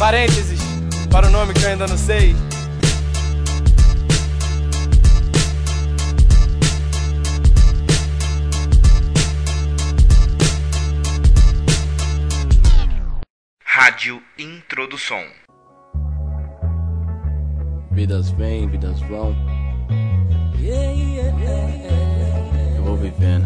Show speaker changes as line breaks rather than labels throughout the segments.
parênteses para o nome que eu ainda não sei.
Rádio Introdução.
Vidas vêm, vidas vão. Eu vou vivendo.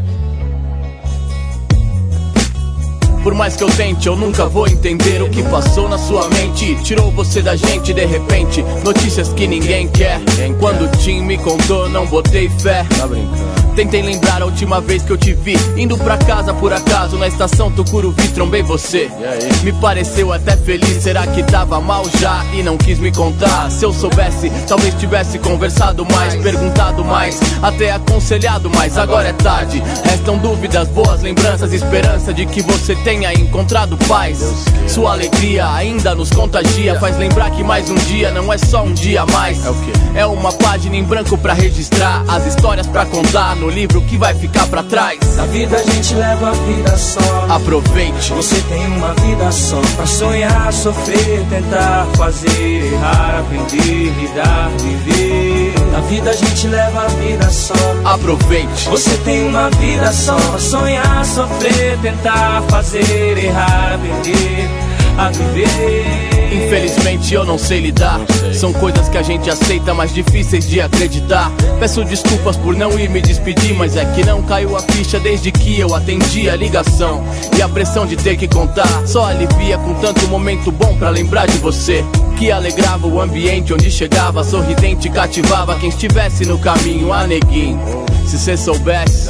Por mais que eu tente, eu nunca vou entender o que passou na sua mente. Tirou você da gente de repente. Notícias que ninguém quer. Quando o Tim me contou, não botei fé. Tá brincando. Tentei lembrar a última vez que eu te vi indo pra casa por acaso, na estação Tucuruvi trombei você. Me pareceu até feliz, será que tava mal já e não quis me contar? Se eu soubesse, talvez tivesse conversado mais, perguntado mais, até aconselhado mais. Agora é tarde, restam dúvidas, boas lembranças, esperança de que você tenha encontrado paz. Sua alegria ainda nos contagia, faz lembrar que mais um dia não é só um dia a mais. É uma página em branco pra registrar as histórias pra contar no livro que vai ficar pra trás.
Na vida a gente leva a vida só.
Aproveite.
Você tem uma vida só pra sonhar, sofrer, tentar, fazer, errar, aprender, lidar, viver. Na vida a gente leva a vida só.
Aproveite.
Você tem uma vida só pra sonhar, sofrer, tentar, fazer, errar, aprender a viver.
Infelizmente eu não sei lidar. São coisas que a gente aceita, mas difíceis de acreditar. Peço desculpas por não ir me despedir, mas é que não caiu a ficha desde que eu atendi a ligação. E a pressão de ter que contar só alivia com tanto momento bom pra lembrar de você, que alegrava o ambiente onde chegava, sorridente, cativava quem estivesse no caminho. Ah, neguinho, se cê soubesse,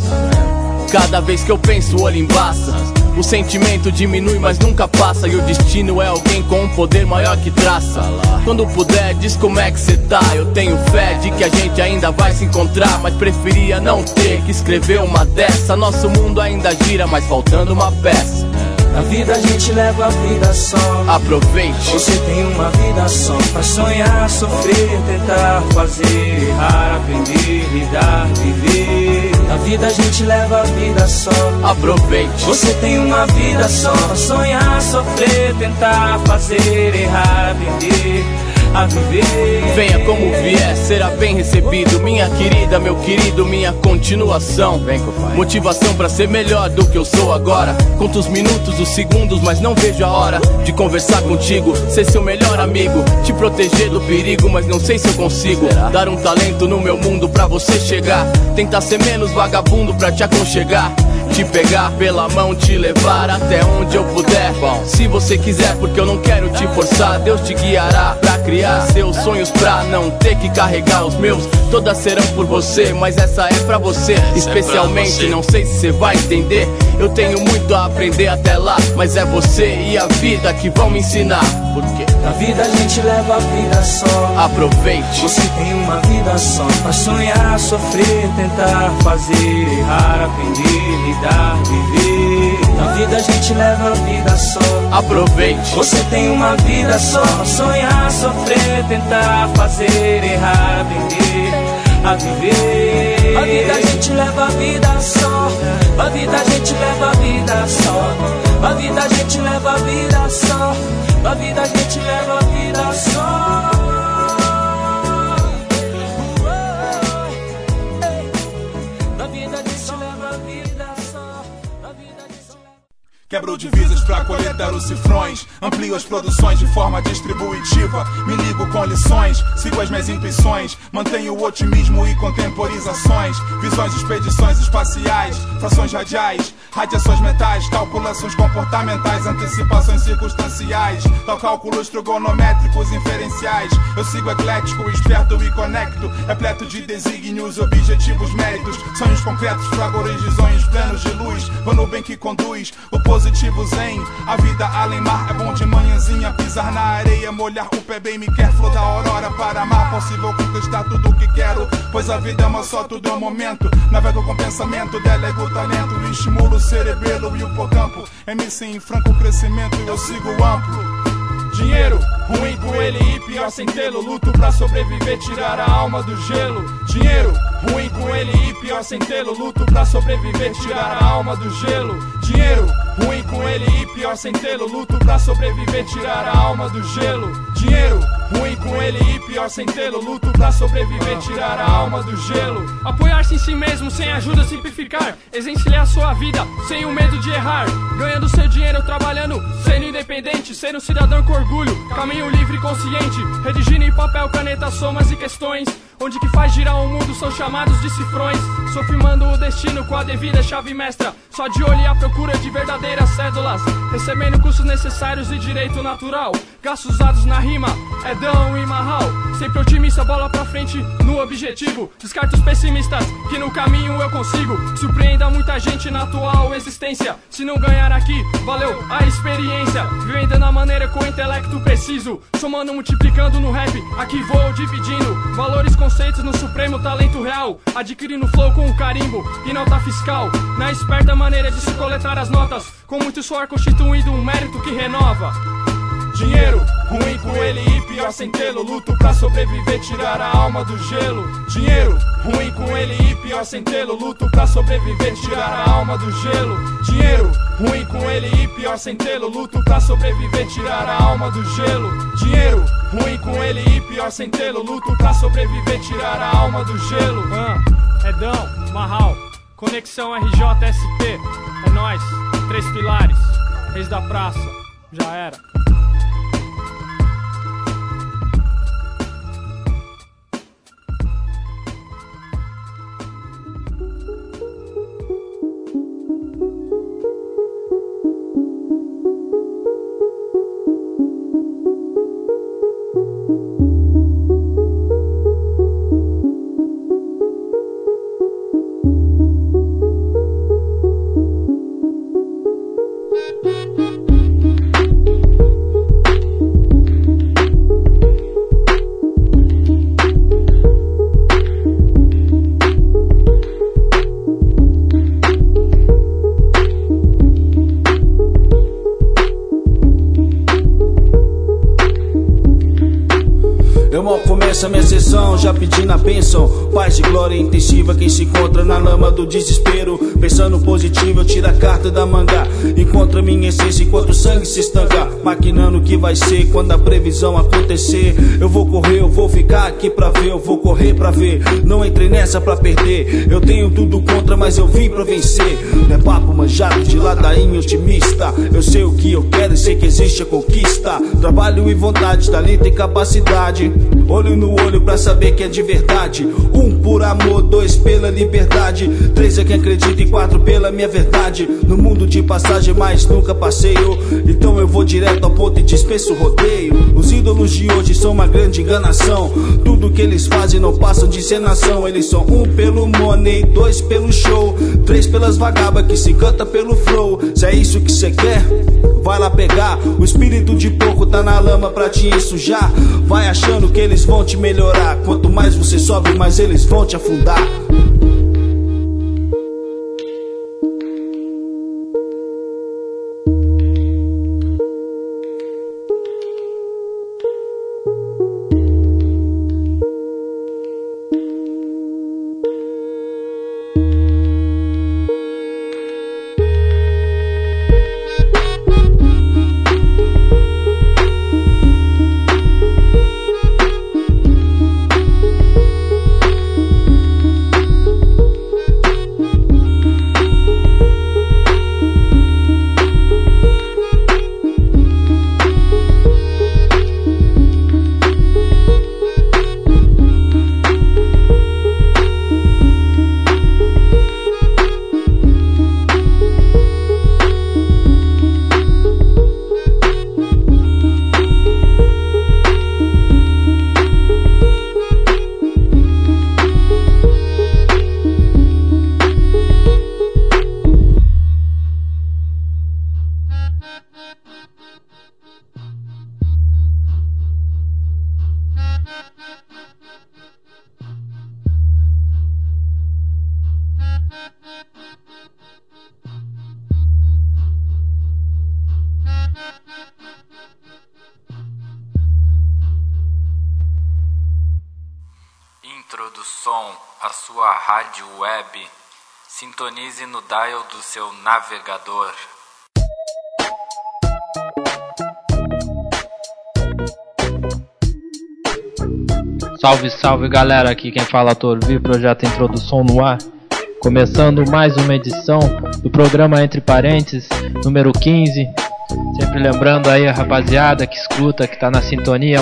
cada vez que eu penso o olho embaça. O sentimento diminui, mas nunca passa. E o destino é alguém com um poder maior que traça. Quando puder, diz como é que cê tá. Eu tenho fé de que a gente ainda vai se encontrar, mas preferia não ter que escrever uma dessa. Nosso mundo ainda gira, mas faltando uma peça.
Na vida a gente leva a vida só.
Aproveite.
Você tem uma vida só pra sonhar, sofrer, tentar, fazer, errar, aprender, lidar, viver. Na vida a gente leva a vida só.
Aproveite.
Você tem uma vida só pra sonhar, sofrer, tentar, fazer, errar, aprender a viver.
Venha como vier, será bem recebido. Minha querida, meu querido, minha continuação. Vem, compadre. Motivação pra ser melhor do que eu sou agora. Conto os minutos, os segundos, mas não vejo a hora de conversar contigo, ser seu melhor amigo, te proteger do perigo, mas não sei se eu consigo dar um talento no meu mundo pra você chegar. Tentar ser menos vagabundo pra te aconchegar, te pegar pela mão, te levar até onde eu puder. Bom, se você quiser, porque eu não quero te forçar, Deus te guiará pra criar seus sonhos, pra não ter que carregar os meus. Todas serão por você, mas essa é pra você especialmente. Não sei se você vai entender, eu tenho muito a aprender até lá, mas é você e a vida que vão me ensinar. Por quê?
Na vida a gente leva a vida só.
Aproveite.
Você tem uma vida só pra sonhar, sofrer, tentar, fazer, errar, aprender, lidar, viver. Na vida a gente leva a vida só.
Aproveite.
Você tem uma vida só pra sonhar, sofrer, tentar, fazer, errar, aprender a viver. A vida a gente leva a vida só. A vida a gente leva a vida só. A vida a gente leva a vida só. A vida a gente leva a vida só. A vida a gente leva a vida só. A vida a gente leva.
Quebro divisas pra coletar os cifrões, amplio as produções de forma distributiva, me ligo com lições, sigo as minhas intuições, mantenho o otimismo e contemporizações, visões, expedições espaciais, frações radiais, radiações metais, calculações comportamentais, antecipações circunstanciais, tal cálculos trigonométricos inferenciais. Eu sigo eclético, esperto e conecto, repleto de desígnios, objetivos, méritos, sonhos concretos, fragores de sonhos plenos de luz, vou no bem que conduz, o positivo zen, a vida além mar é bom de manhãzinha, pisar na areia, molhar o pé bem me quer, flor da aurora para amar, possível conquistar tudo o que quero, pois a vida é uma só, tudo é um momento, navego com pensamento, delego o talento, estimulo o cerebelo e o hipocampo, MC em franco crescimento e eu sigo amplo, Dinheiro, ruim com ele e pior sem tê-lo. Luto pra sobreviver, tirar a alma do gelo. Dinheiro, ruim com ele e pior sem tê-lo. Luto pra sobreviver, tirar a alma do gelo. Dinheiro, ruim com ele e pior sem tê-lo. Luto pra sobreviver, tirar a alma do gelo. Dinheiro, ruim com ele e pior sem tê-lo. Luto pra sobreviver, tirar a alma do gelo.
Apoiar-se em si mesmo, sem ajuda, simplificar. Exenciar a sua vida, sem o medo de errar. Ganhando seu dinheiro, trabalhando, sendo independente. Ser um cidadão com orgulho, caminho livre e consciente. Redigindo em papel, caneta, somas e questões. Onde que faz girar o mundo são chamados de cifrões. Sou firmando o destino com a devida chave mestra. Só de olho e à procura de verdadeiras cédulas. Recebendo custos necessários e direito natural. Gastos usados na rima, Edão e Marral. Sempre otimista, bola pra frente no objetivo. Descarto os pessimistas, que no caminho eu consigo. Surpreenda muita gente na atual existência. Se não ganhar aqui, valeu a experiência. Vivendo na maneira com o intelecto preciso. Somando, multiplicando no rap, aqui vou dividindo. Valores, conceitos no supremo talento real. Adquirindo flow com um carimbo e nota fiscal. Na esperta maneira de se coletar as notas. Com muito suor constituindo um mérito que renova.
Dinheiro, ruim com ele e pior sem tê-lo. Luto pra sobreviver, tirar a alma do gelo. Dinheiro, ruim com ele e pior sem tê-lo. Luto pra sobreviver, tirar a alma do gelo. Dinheiro, ruim com ele e pior sem tê-lo. Luto pra sobreviver, tirar a alma do gelo. Dinheiro, ruim com ele e pior sem tê-lo. Luto pra sobreviver, tirar a alma do gelo.
Edão, Marral, Conexão RJSP. É nóis, 3 pilares, Reis da Praça, já era.
Começa minha sessão, já pedindo a bênção. Paz de glória intensiva, quem se encontra na lama do desespero. Pensando positivo, eu tiro a carta da manga. Encontra minha essência enquanto o sangue se estanca. Maquinando o que vai ser quando a previsão acontecer. Eu vou correr, eu vou ficar aqui pra ver. Eu vou correr pra ver, não entrei nessa pra perder. Eu tenho tudo contra, mas eu vim pra vencer. Não é papo manjado de ladainho otimista. Eu sei o que eu quero e sei que existe a conquista. Trabalho e vontade, talento e capacidade. Olho no olho pra saber que é de verdade. 1 por amor, 2 pela liberdade, 3 é quem acredita e 4 pela minha verdade. No mundo de passagem, mas nunca passeio. Então eu vou direto ao ponto e dispenso o rodeio. Os ídolos de hoje são uma grande enganação. Tudo que eles fazem não passam de encenação. Eles são 1 pelo money, 2 pelo show, 3 pelas vagabas que se canta pelo flow. Se é isso que cê quer, vai lá pegar. O espírito de porco tá na lama pra te ensujar. Vai achando que eles vão te melhorar. Quanto mais você sobe, mais eles vão te afundar.
Som, a sua rádio web. Sintonize no dial do seu navegador.
Salve, salve galera, aqui quem fala é Torvi, projeto Introdução no ar. Começando mais uma edição do programa Entre Parênteses, número 15. Sempre lembrando aí a rapaziada que escuta, que tá na sintonia,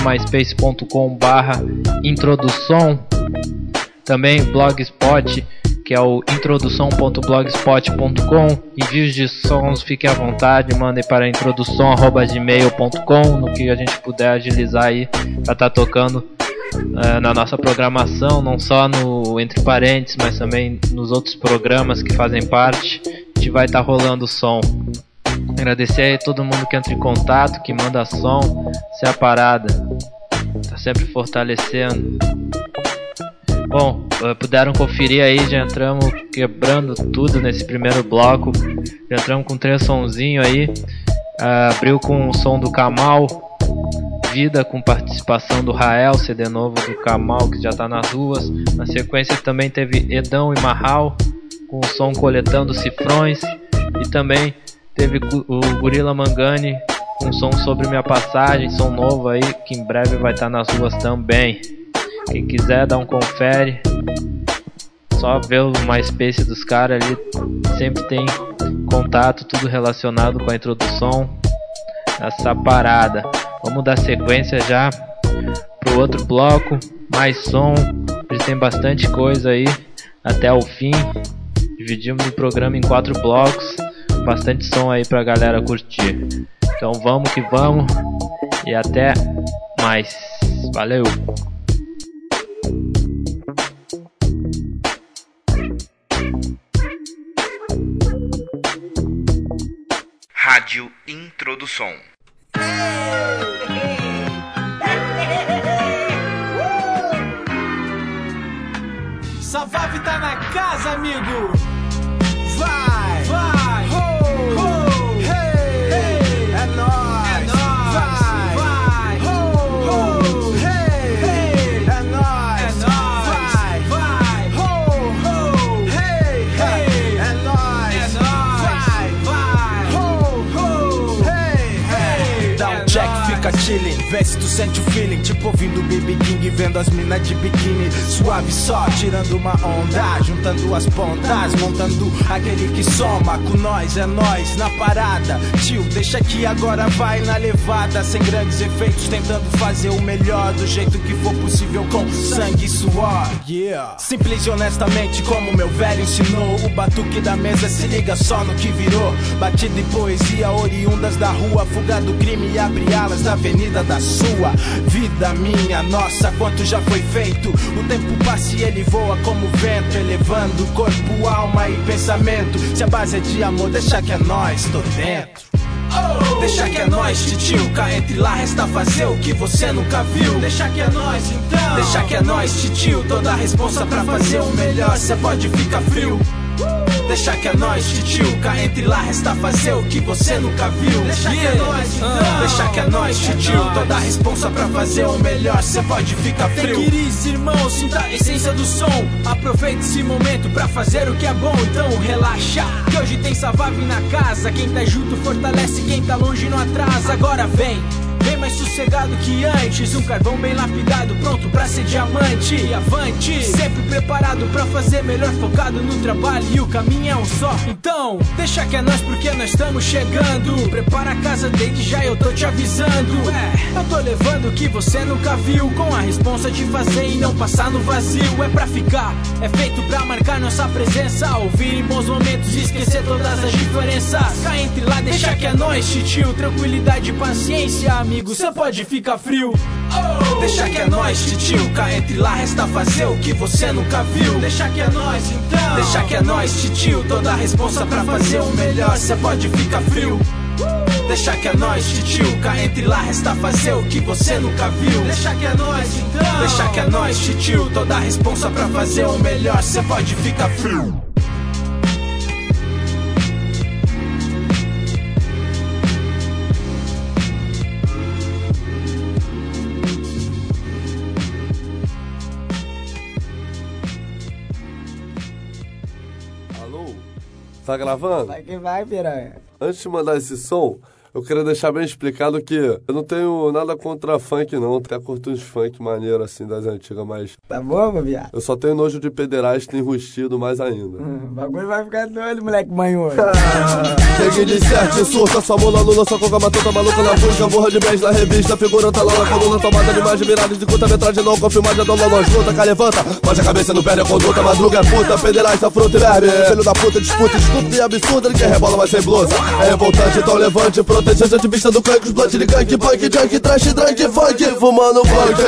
myspace.com/introdução. Também Blogspot, que é o introdução.blogspot.com. Envios de sons, fiquem à vontade, mandem para introdução@gmail.com, no que a gente puder agilizar aí pra tá tocando na nossa programação, não só no Entre Parênteses, mas também nos outros programas que fazem parte. A gente vai estar rolando o som. Agradecer aí a todo mundo que entra em contato, que manda som, se é a parada, tá sempre fortalecendo. Bom, puderam conferir aí, já entramos quebrando tudo nesse primeiro bloco. Já entramos com 3 sonzinhos aí. Abriu com o som do Kamal, Vida, com participação do Rael, CD novo do Kamal, que já tá nas ruas. Na sequência também teve Edão e Marral, com o som Coletando Cifrões. E também teve o Gorila Mangani, com um som Sobre Minha Passagem, som novo aí, que em breve vai estar nas ruas também. Quem quiser dar um confere, só ver o MySpace dos caras ali, sempre tem contato, tudo relacionado com a introdução, essa parada. Vamos dar sequência já pro outro bloco, mais som, ele tem bastante coisa aí até o fim. Dividimos o programa em 4 blocos, bastante som aí pra galera curtir. Então vamos que vamos e até mais. Valeu!
Rádio Introdução.
Savave tá na casa, amigo. Vai, vai, ho, ho, hey, hey. É nóis, vai, vai, ho, ho, hey, hey. É nóis, vai, vai, ho, ho, hey, hey. É nóis, vai, vai, ho, ho, hey, hey. Dá um check, fica chillin', vê se tu sente o feeling, tipo ouvindo BB King, vendo as minas de biquíni, suave só, tirando uma onda, juntando as pontas, montando aquele que soma com nós, é nós na parada. Tio, deixa que agora vai na levada, sem grandes efeitos, tentando fazer o melhor do jeito que for possível, com sangue e suor. Yeah. Simples e honestamente, como meu velho ensinou, o batuque da mesa se liga só no que virou. Batida e poesia oriundas da rua, fuga do crime e abre alas da avenida da sua vida, minha, nossa, quanto já foi feito. O tempo passa e ele voa como vento, elevando corpo, alma e pensamento. Se a base é de amor, deixa que é nós, tô dentro. Deixa que é nós, titio, cá entre lá resta fazer o que você nunca viu. Deixa que é nós, então. Deixa que é nós, titio, toda a responsa pra fazer o melhor, cê pode ficar frio. Deixa que é nós, titio, cá entre lá resta fazer o que você nunca viu. Deixa que é nós, então. Deixa que é nós, titio, toda a responsa pra fazer o melhor, cê pode ficar frio. Tem que ir, irmão, sinta a essência do som. Aproveite esse momento pra fazer o que é bom, então relaxa, que hoje tem Savave na casa. Quem tá junto fortalece, quem tá longe não atrasa. Agora vem, bem mais sossegado que antes, um carvão bem lapidado, pronto pra ser diamante. E avante, sempre preparado pra fazer melhor, focado no trabalho e o caminho é um só. Então, deixa que é nós porque nós estamos chegando. Prepara a casa desde já, eu tô te avisando. Eu tô levando o que você nunca viu, com a responsa de fazer e não passar no vazio. É pra ficar, é feito pra marcar nossa presença, ouvir em bons momentos e esquecer todas as diferenças. Cá entre lá, deixa que é nós, titio, tranquilidade e paciência, amigo, cê pode ficar frio. Deixa que é nós, titio, cá entre lá resta fazer o que você nunca viu. Deixa que é nós, então. Deixa que é nós, titio, toda a responsa pra fazer o melhor, cê pode ficar frio. Deixa que é nós, titio, cá entre lá resta fazer o que você nunca viu. Deixa que é nós, então. Deixa que é nós, titio, toda a responsa pra fazer o melhor, cê pode ficar frio.
Tá gravando?
Vai que vai, piranha.
Antes de mandar esse som, eu queria deixar bem explicado que eu não tenho nada contra funk, não. Até curto uns funk maneiro assim das antigas, mas...
Tá bom, meu viado?
Eu só tenho nojo de pederasta enrustido mais ainda.
O bagulho vai ficar doido, moleque manhoso.
Peguei de sete, surta, sua mula, lula, sua coca, matota maluca na busca, borra de bens na revista, figura tá lá na coluna, tomada de mais de miradas de curta-metragem, não confirmada, dólar, nós luta, cá levanta, bate a cabeça no pé, é conduta, madruga é puta, pederasta, fruta e verme, filho da puta, disputa, escuta e absurda, ele quer rebola, mas sem blusa, é revoltante, então levante, protestante, ativista do canque, os blunt de gank, punk, junk, trash, drunk, funk, fumando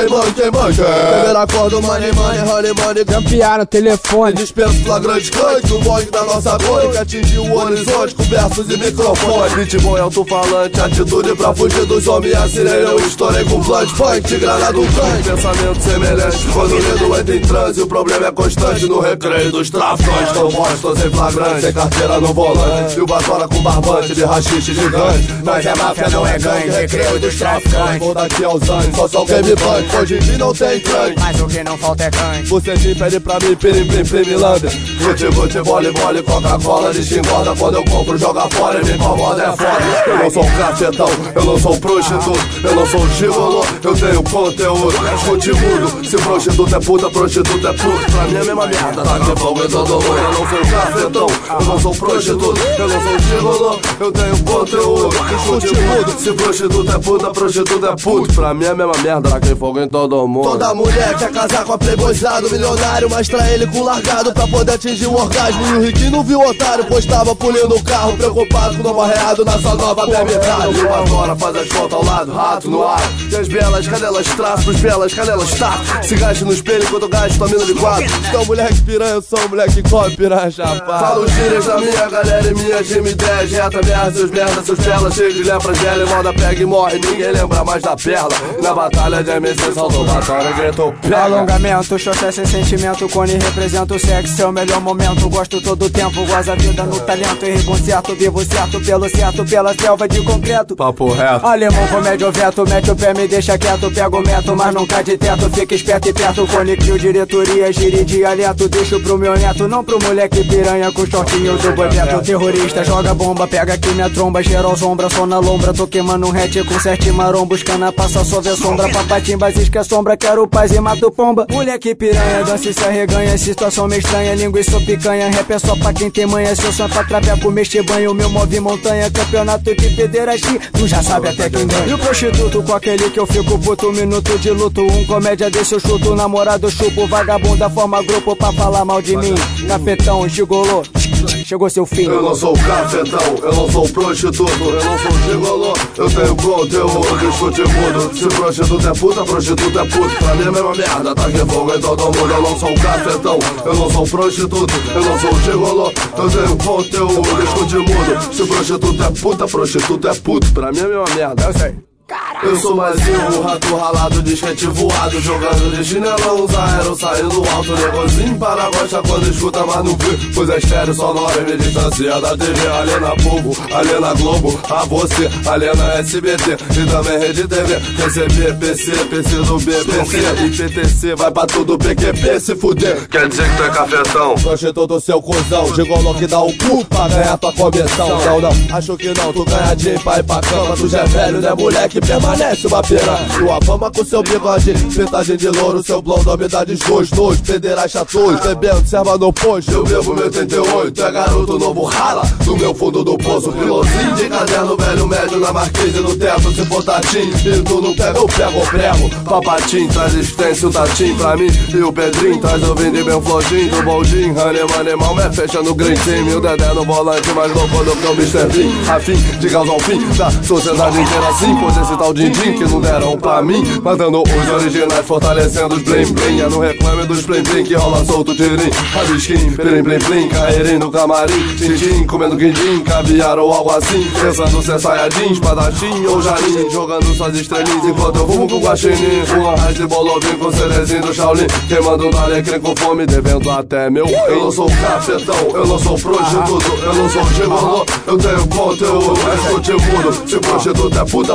funk, primeiro acordo, money, honey,
Campear no telefone,
dispenso flagrante, canque, o bong da nossa crônica, atingiu o horizonte, com versos e microfone, ritmo é alto-falante, atitude pra fugir dos homens, assinei, eu estourei com plant, funk, de granada, um tanque, pensamento semelhante, quando o medo entra em transe, o problema é constante, no recreio dos traficantes, não mostram sem flagrante, sem carteira no volante, e o batora com barbante, de rachixe gigante,
nós é máfia, não é gangue, recreio dos traficantes,
vou daqui aos anos, só só game bank, hoje em dia não tem crânio,
mas o que não falta é gangue,
você te pede pra mim, plim, lambe, guti, vole, Coca-Cola, desengorda, quando eu compro, joga fora, me incomoda, é foda, eu não sou cafetão, eu não sou prostituto, eu não sou gigolô, eu tenho conteúdo, escute mudo, se prostituto é puta, prostituto é puto, pra mim é a mesma merda, tá que fogo em todo mundo, eu não sou cafetão, eu não sou prostituto, eu não sou gigolô, eu tenho conteúdo, escute mudo, se prostituto é puta, prostituto é puto, pra mim é a mesma merda, tá que fogo em todo mundo. Toda mulher quer casar com a playboyzado, milionário, mas trai ele com largado pra poder atingir o orgasmo, e o riquinho não viu o otário, pois tava pulindo o carro, preocupado com o novo arreado na sua nova BMW, e uma fora faz as fotos ao lado, rato no ar, e as belas canelas traço, pros belas canelas tá, se gaste no espelho enquanto eu gasto tua mina de quatro, então moleque piranha, eu sou um moleque que come piranha chapado, falo gírias da minha galera e minha time 10, reta merda, seus belas, cheios de lepra, gela, moda pega e morre, ninguém lembra mais da perla, na batalha de MC saltou batalha, gritou pega.
Alongamento, xoxé sem sentimento, Cone representa o sexo, seu melhor momento, gosto todo o tempo, goza a vida no talento, erro certo, vivo certo, pela selva de concreto,
papo reto,
alemão comédia o veto, mete o pé, me deixa quieto, pega o metro, mas nunca de teto, fica esperto e perto, Cone crio diretoria, gire dialeto, deixo pro meu neto, não pro moleque piranha com shortinho do boibeto, terrorista, joga bomba, pega aqui minha tromba, geral sombra, só na lombra, tô queimando um hatch com 7 marombos, cana passa só ver sombra, papatimba, isca sombra, quero paz e mato pomba, moleque piranha, dança e se arreganha, situação meio estranha, linguiça ou picanha, rap é só pra quem tem manha, seu som pra trapeco, mexer banho, meu move montanha, campeonato de pederastia, tu já sabe até quem ganha, e o prostituto com aquele que eu fico puto, um minuto de luto, um comédia desse eu chuto, namorado chupo, vagabunda forma grupo pra falar mal de mim, cafetão, gigolô, chegou seu fim.
Eu não sou cafetão, eu não sou prostituto, eu não sou gigolô, eu tenho conteúdo, escute mudo, se prostituto é puta, prostituto é puto, pra mim é a mesma merda, tá que fogo em todo mundo, eu não sou cafetão, eu não sou prostituto, eu não sou gigolô, eu tenho conteúdo, escute mudo, se prostituto é puta, prostituto é puto, pra mim é a mesma merda, eu sei. Eu sou mais um rato ralado de skate voado, jogando de chinelão, aero saindo alto, negocinho para gosta quando escuta, mas não vê, pois é estéreo sonora e me distancia da TV, aliena povo, aliena Globo, a você, aliena SBT e também Rede TV, PCB, PC do BBC e PTC, vai pra tudo PQP se fuder, quer dizer que tu é cafetão, projetou do seu cuzão, gigolô que dá o cu pra ganhar tua comissão, não, acho que não, tu ganha dinheiro pra ir pra cama, tu já é velho, né moleque, permanece uma pena, sua fama com seu bigode, pintagem de louro, seu blondão me dá desgosto, nojo, pederasta todos, bebendo, serva no posto, eu bebo meu 88, é garoto novo rala, do meu fundo do poço, pilozinho de caderno velho médio na marquise no teto, se botatim, e tu não pega, eu pego o prego, papatim, traz existência o tatim pra mim, e o Pedrinho traz o vinde bem flojinho, do boldinho, animal, me fecha no green team, e o Dedé no volante, mais louco do que o Mr. Bean, a fim de causar o fim da sociedade inteira assim, pois esse tal din-din que não deram pra mim, matando os originais, fortalecendo os blim-blim, não reclame dos blim-blim que rola solto tirim, rabisquim, plim-plim-plim, carreirinho no camarim, tim-tim, comendo quindim, caviar ou algo assim, pensando se é saiyajin, espadachim ou jarim, jogando suas estrelinhas enquanto eu fumo com guaxinim, um arraio de bolovim com cerezinho do Shaolin, queimando um alecrim com fome, devendo até meu, eu não sou cafetão, eu não sou prostituto, eu não sou gigolô, eu tenho conteúdo, escute mudo, se prostituto é puta, prostituto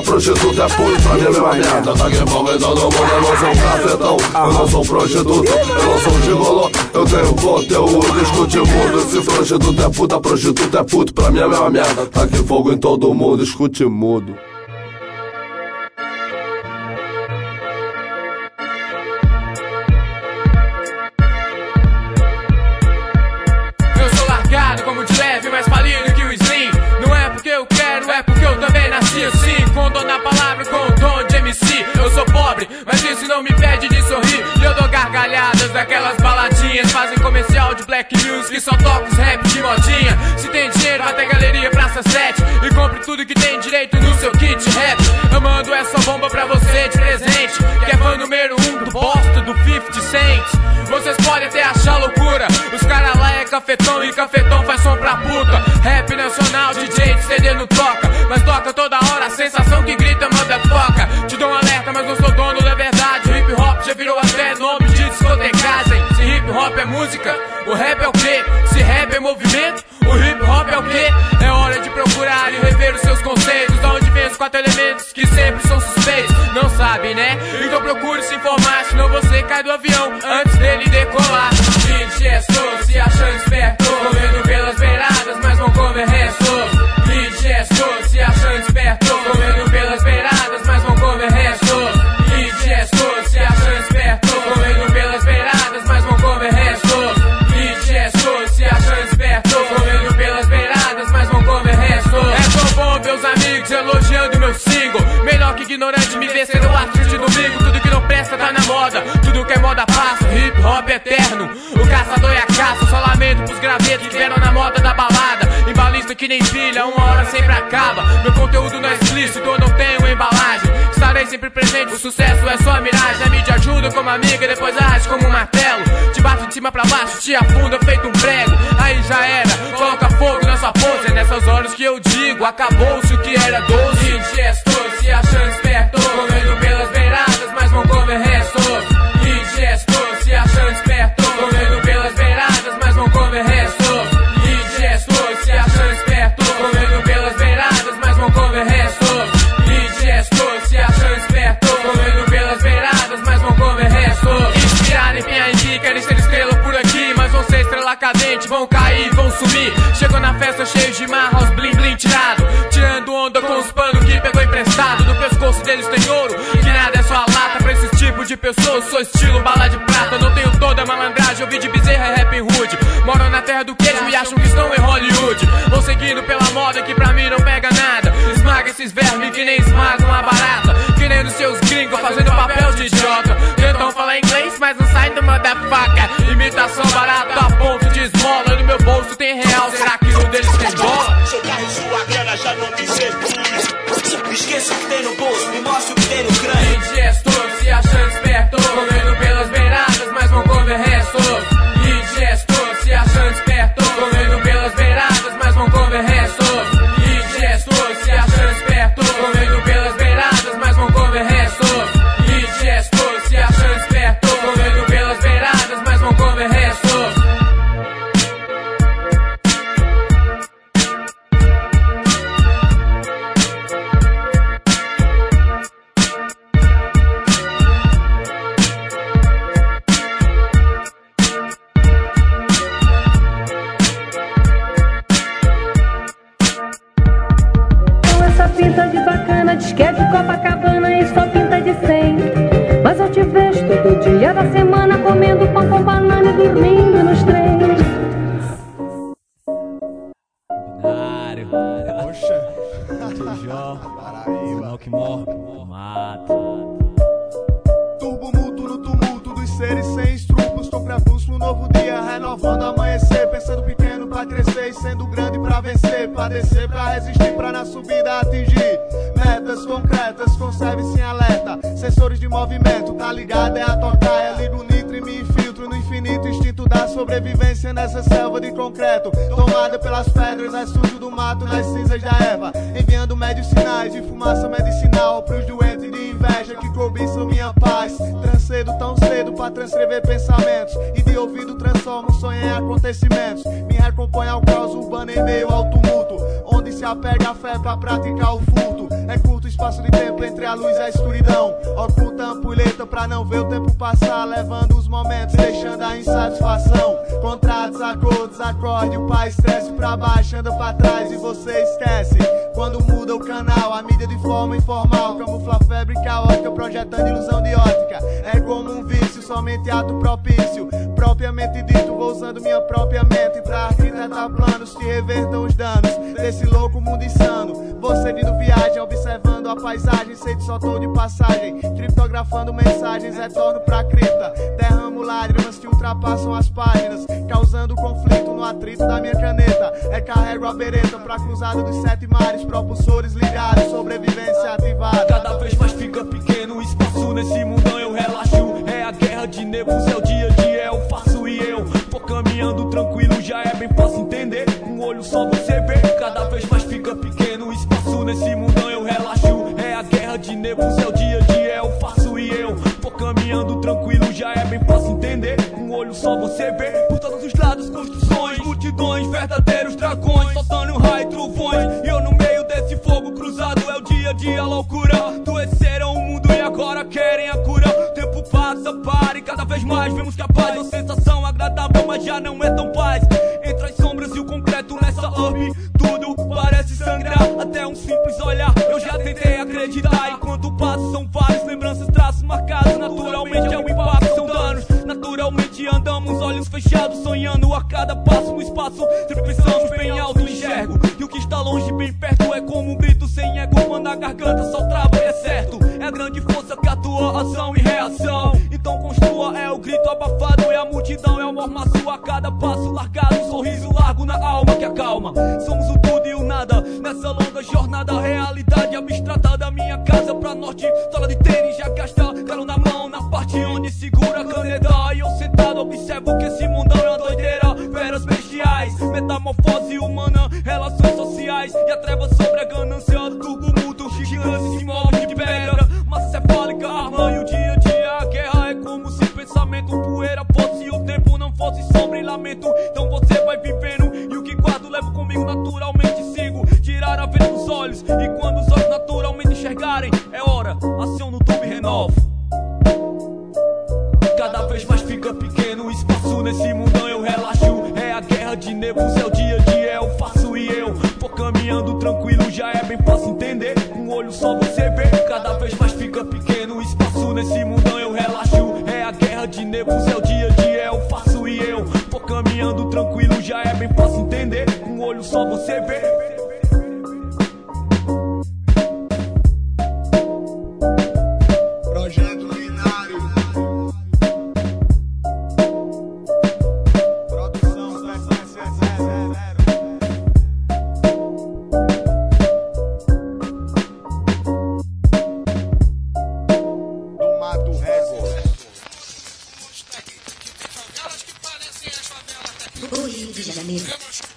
prostituta é puto, pra mim é a mesma merda. Tá que bom em todo mundo, eu não sou um cafetão, eu não sou prostituta, eu não sou um gigolô, eu tenho conteúdo, escute mudo. Se prostituta é puto, pra mim é a mesma merda. Tá que fogo em todo mundo, escute mudo.
Como de leve, mais pálido que o Slim. Não é porque eu quero, é porque eu também nasci assim. Com o dom da palavra, com o dom de MC. Eu sou pobre, mas isso não me impede de sorrir. E eu dou gargalhadas daquelas baladinhas. Fazem comercial de black music que só toca os rap de modinha. Se tem dinheiro, vai ter galeria Praça 7 e compre tudo que tem direito no seu kit rap. Eu mando essa bomba pra você de presente, que é fã número 1 do bosta do 50 Cent. Vocês podem até achar loucura, os caras lá é cafetão e cafetão faz som pra puta. Rap nacional, DJ de CD não toca, mas toca toda hora a sensação que grita motherfucker. Te dou um alerta, mas não sou dono da verdade. O hip hop já virou até nome de discotecagem. Se hip hop é música, o rap é o quê? Se rap é movimento, o hip hop é o quê? É hora de procurar e rever os seus conceitos. Da onde vem os 4 elementos que sempre são suspeitos? Não sabe, né? Então procure se informar, senão você cai do avião antes dele decolar. Indigestor, se achando esperto, comendo pelas beiradas, mas vão comer restos. Indigestor, se achando esperto, comendo pelas beiradas, mas vão comer restos. Indigestor, se achando esperto, comendo pelas beiradas, mas vão comer restos. Indigestor, se achando esperto, comendo pelas beiradas, mas vão comer restos. É tão bom ver os amigos elogiando meu single. Melhor que ignorante me ver sendo arte de domingo. Tudo que não presta tá na moda, tudo que é moda passa. Hip hop eterno, o caçador e a caça. Só lamento pros gravetos que vieram na moda da balada. Embalista que nem pilha, uma hora sempre acaba. Meu conteúdo não é explícito, eu não tenho embalagem. Estarei sempre presente, o sucesso é só miragem. A mídia ajuda como amiga, depois age como um martelo. Te bate de cima pra baixo, te afunda feito um prego. Aí já era, coloca fogo na sua pose. É nessas horas que eu digo, acabou-se o que era doce. Indigestor, se achando esperto, comendo pelas beiradas, mas vão comer restos. Indigestor, se achando esperto, comendo pelas beiradas, mas vão comer restos. Indigestor, se achando esperto, comendo pelas beiradas, mas vão comer restos. Indigestor, se achando esperto, comendo pelas beiradas, mas vão comer restos. Inspirado em P.I.D., querem ser estrela por aqui, mas vão ser estrela cadente, vão cair, vão sumir. Chegou na festa cheio de marra, os blim blim tirado, tirando onda com os panos que pegou emprestado. No pescoço deles tem ouro, que nada é só a lata. Pra esses tipos de pessoas, sou estilo bala de prata. Não tenho toda a malandragem, eu vi de bezerra e rap rude. Moram na terra do queijo e acham que estão em Hollywood. Vão seguindo pela moda que pra mim não pega nada. Esmaga esses vermes que nem esmagam uma barata. Que nem nos seus gringos fazendo papel de idiota. Tentam falar inglês, mas não sai do motherfucker. Imitação barata a ponto de esmola. No meu bolso tem real, será que no deles tem bola?
Seu carro e sua grana já não me seduz. Esqueça o que tem no bolso, me mostre o que tem no crânio.
Indigestor, se achando esperto, comendo pelas beiradas, mas vão comer restos. Indigestor, se achando esperto, comendo pelas beiradas, mas vão comer restos. Indigestor, se achando esperto, comendo pelas beiradas, mas vão comer restos. Indigestor, se achando esperto, comendo pelas beiradas, mas vão comer restos.
Pinta de bacana, diz que é de Copacabana e só pinta de 100. Mas eu te vejo todo dia da semana comendo pão com banana e dormindo nos trens.
Binário, poxa, Tijó, Paraíba, que morre, mata.
Turbo muto no tumulto dos seres sem estrupos. Tô crepúsculo, novo dia, renovando amanhecer. Pensando pequeno pra crescer e sendo grande pra vencer. Padecer pra resistir, pra na subida atingir metas concretas, conserve-se em alerta. Sensores de movimento, tá ligado? É a tocaia. Ligo o nitro e me infiltro no infinito instinto da sobrevivência nessa selva de concreto. Tomada pelas pedras, é sujo do mato, nas cinzas da erva. Enviando médios sinais de fumaça medicinal pros doentes de inveja que cobiçam minha paz. Transcedo tão cedo pra transcrever pensamentos e de ouvido transformo sonho em acontecimentos. Me recompõe ao caos urbano em meio ao tumulto, onde se apega a fé pra praticar o furto. É curto espaço de tempo entre a luz e a escuridão. Oculta a ampulheta pra não ver o tempo passar, levando os momentos, deixando a insatisfação. Contratos, acordos, acorde, o pai estresse pra baixo, anda pra trás e você esquece. Quando muda o canal, a mídia de forma informal camufla a febre caótica, projetando ilusão de ótica. É como um vício, somente ato propício. Propriamente dito, vou usando minha própria mente pra arquitetar planos que revertam os danos desse louco mundo insano. Vou seguindo viagem, observando a paisagem, sei que só tô de passagem, criptografando mensagens, retorno pra cripta. Derramo lágrimas que ultrapassam as páginas, causando conflito no atrito da minha caneta. Carrego a bereta pra cruzada dos 7 mares, propulsores ligados, sobrevivência ativada.
Cada vez mais fica pequeno o espaço nesse mundão, eu relaxo. É a guerra de nervos, é o dia a dia, eu faço e eu tô caminhando tranquilo, já é bem fácil entender. Com um olho só você vê. Cada vez mais fica pequeno o espaço nesse mundão, eu relaxo. É a guerra de nervos, é o dia a dia, eu faço e eu tô caminhando tranquilo, já é bem fácil entender. Com um olho só você vê. Por todos os lados construções, multidões, verdadeiros dragões, soltando raio e trovões. E eu no meio desse fogo cruzado, é o dia a dia, loucura. Adoeceram o mundo e agora querem a cura. O tempo passa, para e cada vez mais vemos que a paz é uma sensação agradável, mas já não é tão paz. Entre as sombras e o concreto nessa orbe, tudo parece sangrar, até um simples olhar. Eu já tentei acreditar, enquanto passo são várias lembranças, traços marcados. Naturalmente é um impacto, são danos. Naturalmente andamos, olhos fechados, sonhando a cada passo no espaço. Pensamos bem alto, enxergo, e o que está longe bem perto é como um grito sem ego, quando a garganta só trava e é certo. É a grande força que atua, ação e reação. Então construa, é o grito abafado, é a multidão, é o mormaço a cada passo largado, um sorriso largo na alma que acalma. Somos o tudo e o nada, nessa longa jornada. Realidade abstrata da minha casa pra norte, sola de tênis, já gasta calo na mão, na parte onde segura a caneta. E eu sentado observo que esse mundão é uma doideira, feras bestiais, metamorfose humana, relações sociais, e a treva sobre a ganância do turbo-mundo, gigantes e móveis de pedra, massa cefálica, arma e o dia a dia. A guerra é como se pensamento, poeira fosse e o tempo não fosse sombra e lamento. Então você vai vivendo e o que guardo levo comigo, naturalmente sigo. Tirar a venda dos olhos, e quando os olhos naturalmente enxergarem, é hora, aciono o tubo e renovo. Cada vez mais fica pequeno o espaço nesse mundão, eu relaxo. É a guerra de nervos, é o dia a dia, eu faço e eu tô caminhando tranquilo, já é bem fácil entender. Com um olho só você vê. Cada vez mais fica pequeno o espaço nesse mundão, eu relaxo. É a guerra de nervos, é o dia a dia, eu faço e eu tô caminhando tranquilo, já é bem fácil entender. Com um olho só você vê.
Projeto Binário. Produção 000. Do Mato Records.
O Rio de Janeiro.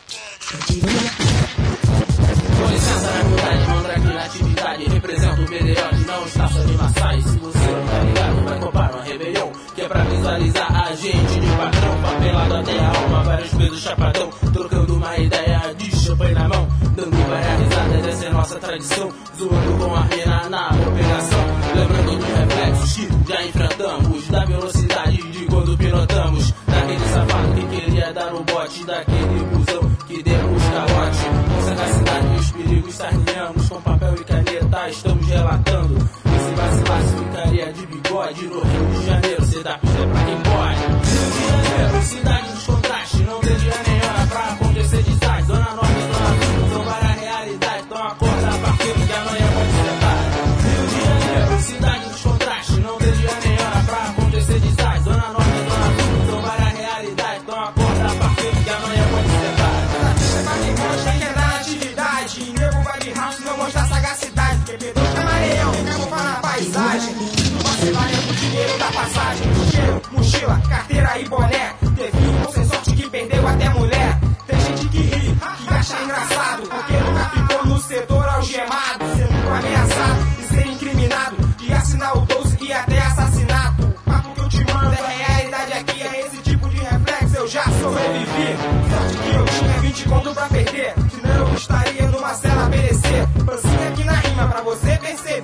Com licença na humildade, mandrake na atividade. Represento o BDO, não está só de massagem. Se você não tá ligado, vai comprar uma rebelião, que é pra visualizar a gente de padrão. Papelado até a alma, vários pesos chapadão, trocando uma ideia de champanhe na mão, dando várias risadas, essa é nossa tradição. Zoando com a mina na propagação, lembrando dos reflexos que já enfrentamos, da velocidade de quando pilotamos, daquele safado que queria dar o bote, daquele busão que deu os calotes. Com sagacidade e os perigos sarneamos, com papel e caneta estamos relatando. E se vacilasse ficaria de bigode. No Rio de Janeiro, cê dá pista pra quem pode. Rio de Janeiro, cidade dos contrastes, não tem dia nem hora pra acontecer desastre. Dona Norte e Dona Sul são várias realidades, então acorda parceiro que amanhã pode ser tarde. Rio de Janeiro, cidade dos contrastes, não tem dia nem hora pra acontecer desastre. Dona Norte e Dona Sul são várias realidades, então acorda parceiro que amanhã pode ser tarde.
Na pista pra quem gosta que é na atividade, nego vai de house não mostra sagacidade, porque perdeu o camaleão, camufla na paisagem. Você vai com o dinheiro da passagem, cheiro, mochila, carteira e boné. Teve um sem sorte que perdeu até mulher. Tem gente que ri, que acha engraçado, porque nunca ficou no setor algemado, sendo ameaçado e ser incriminado, de assinar o 12 e até assassinato. O papo que eu te mando é realidade aqui, é esse tipo de reflexo eu já sobrevivi. Sorte que eu tinha 20 conto pra perder, senão eu estaria numa cela a perecer. Pancinha aqui na rima pra você perceber.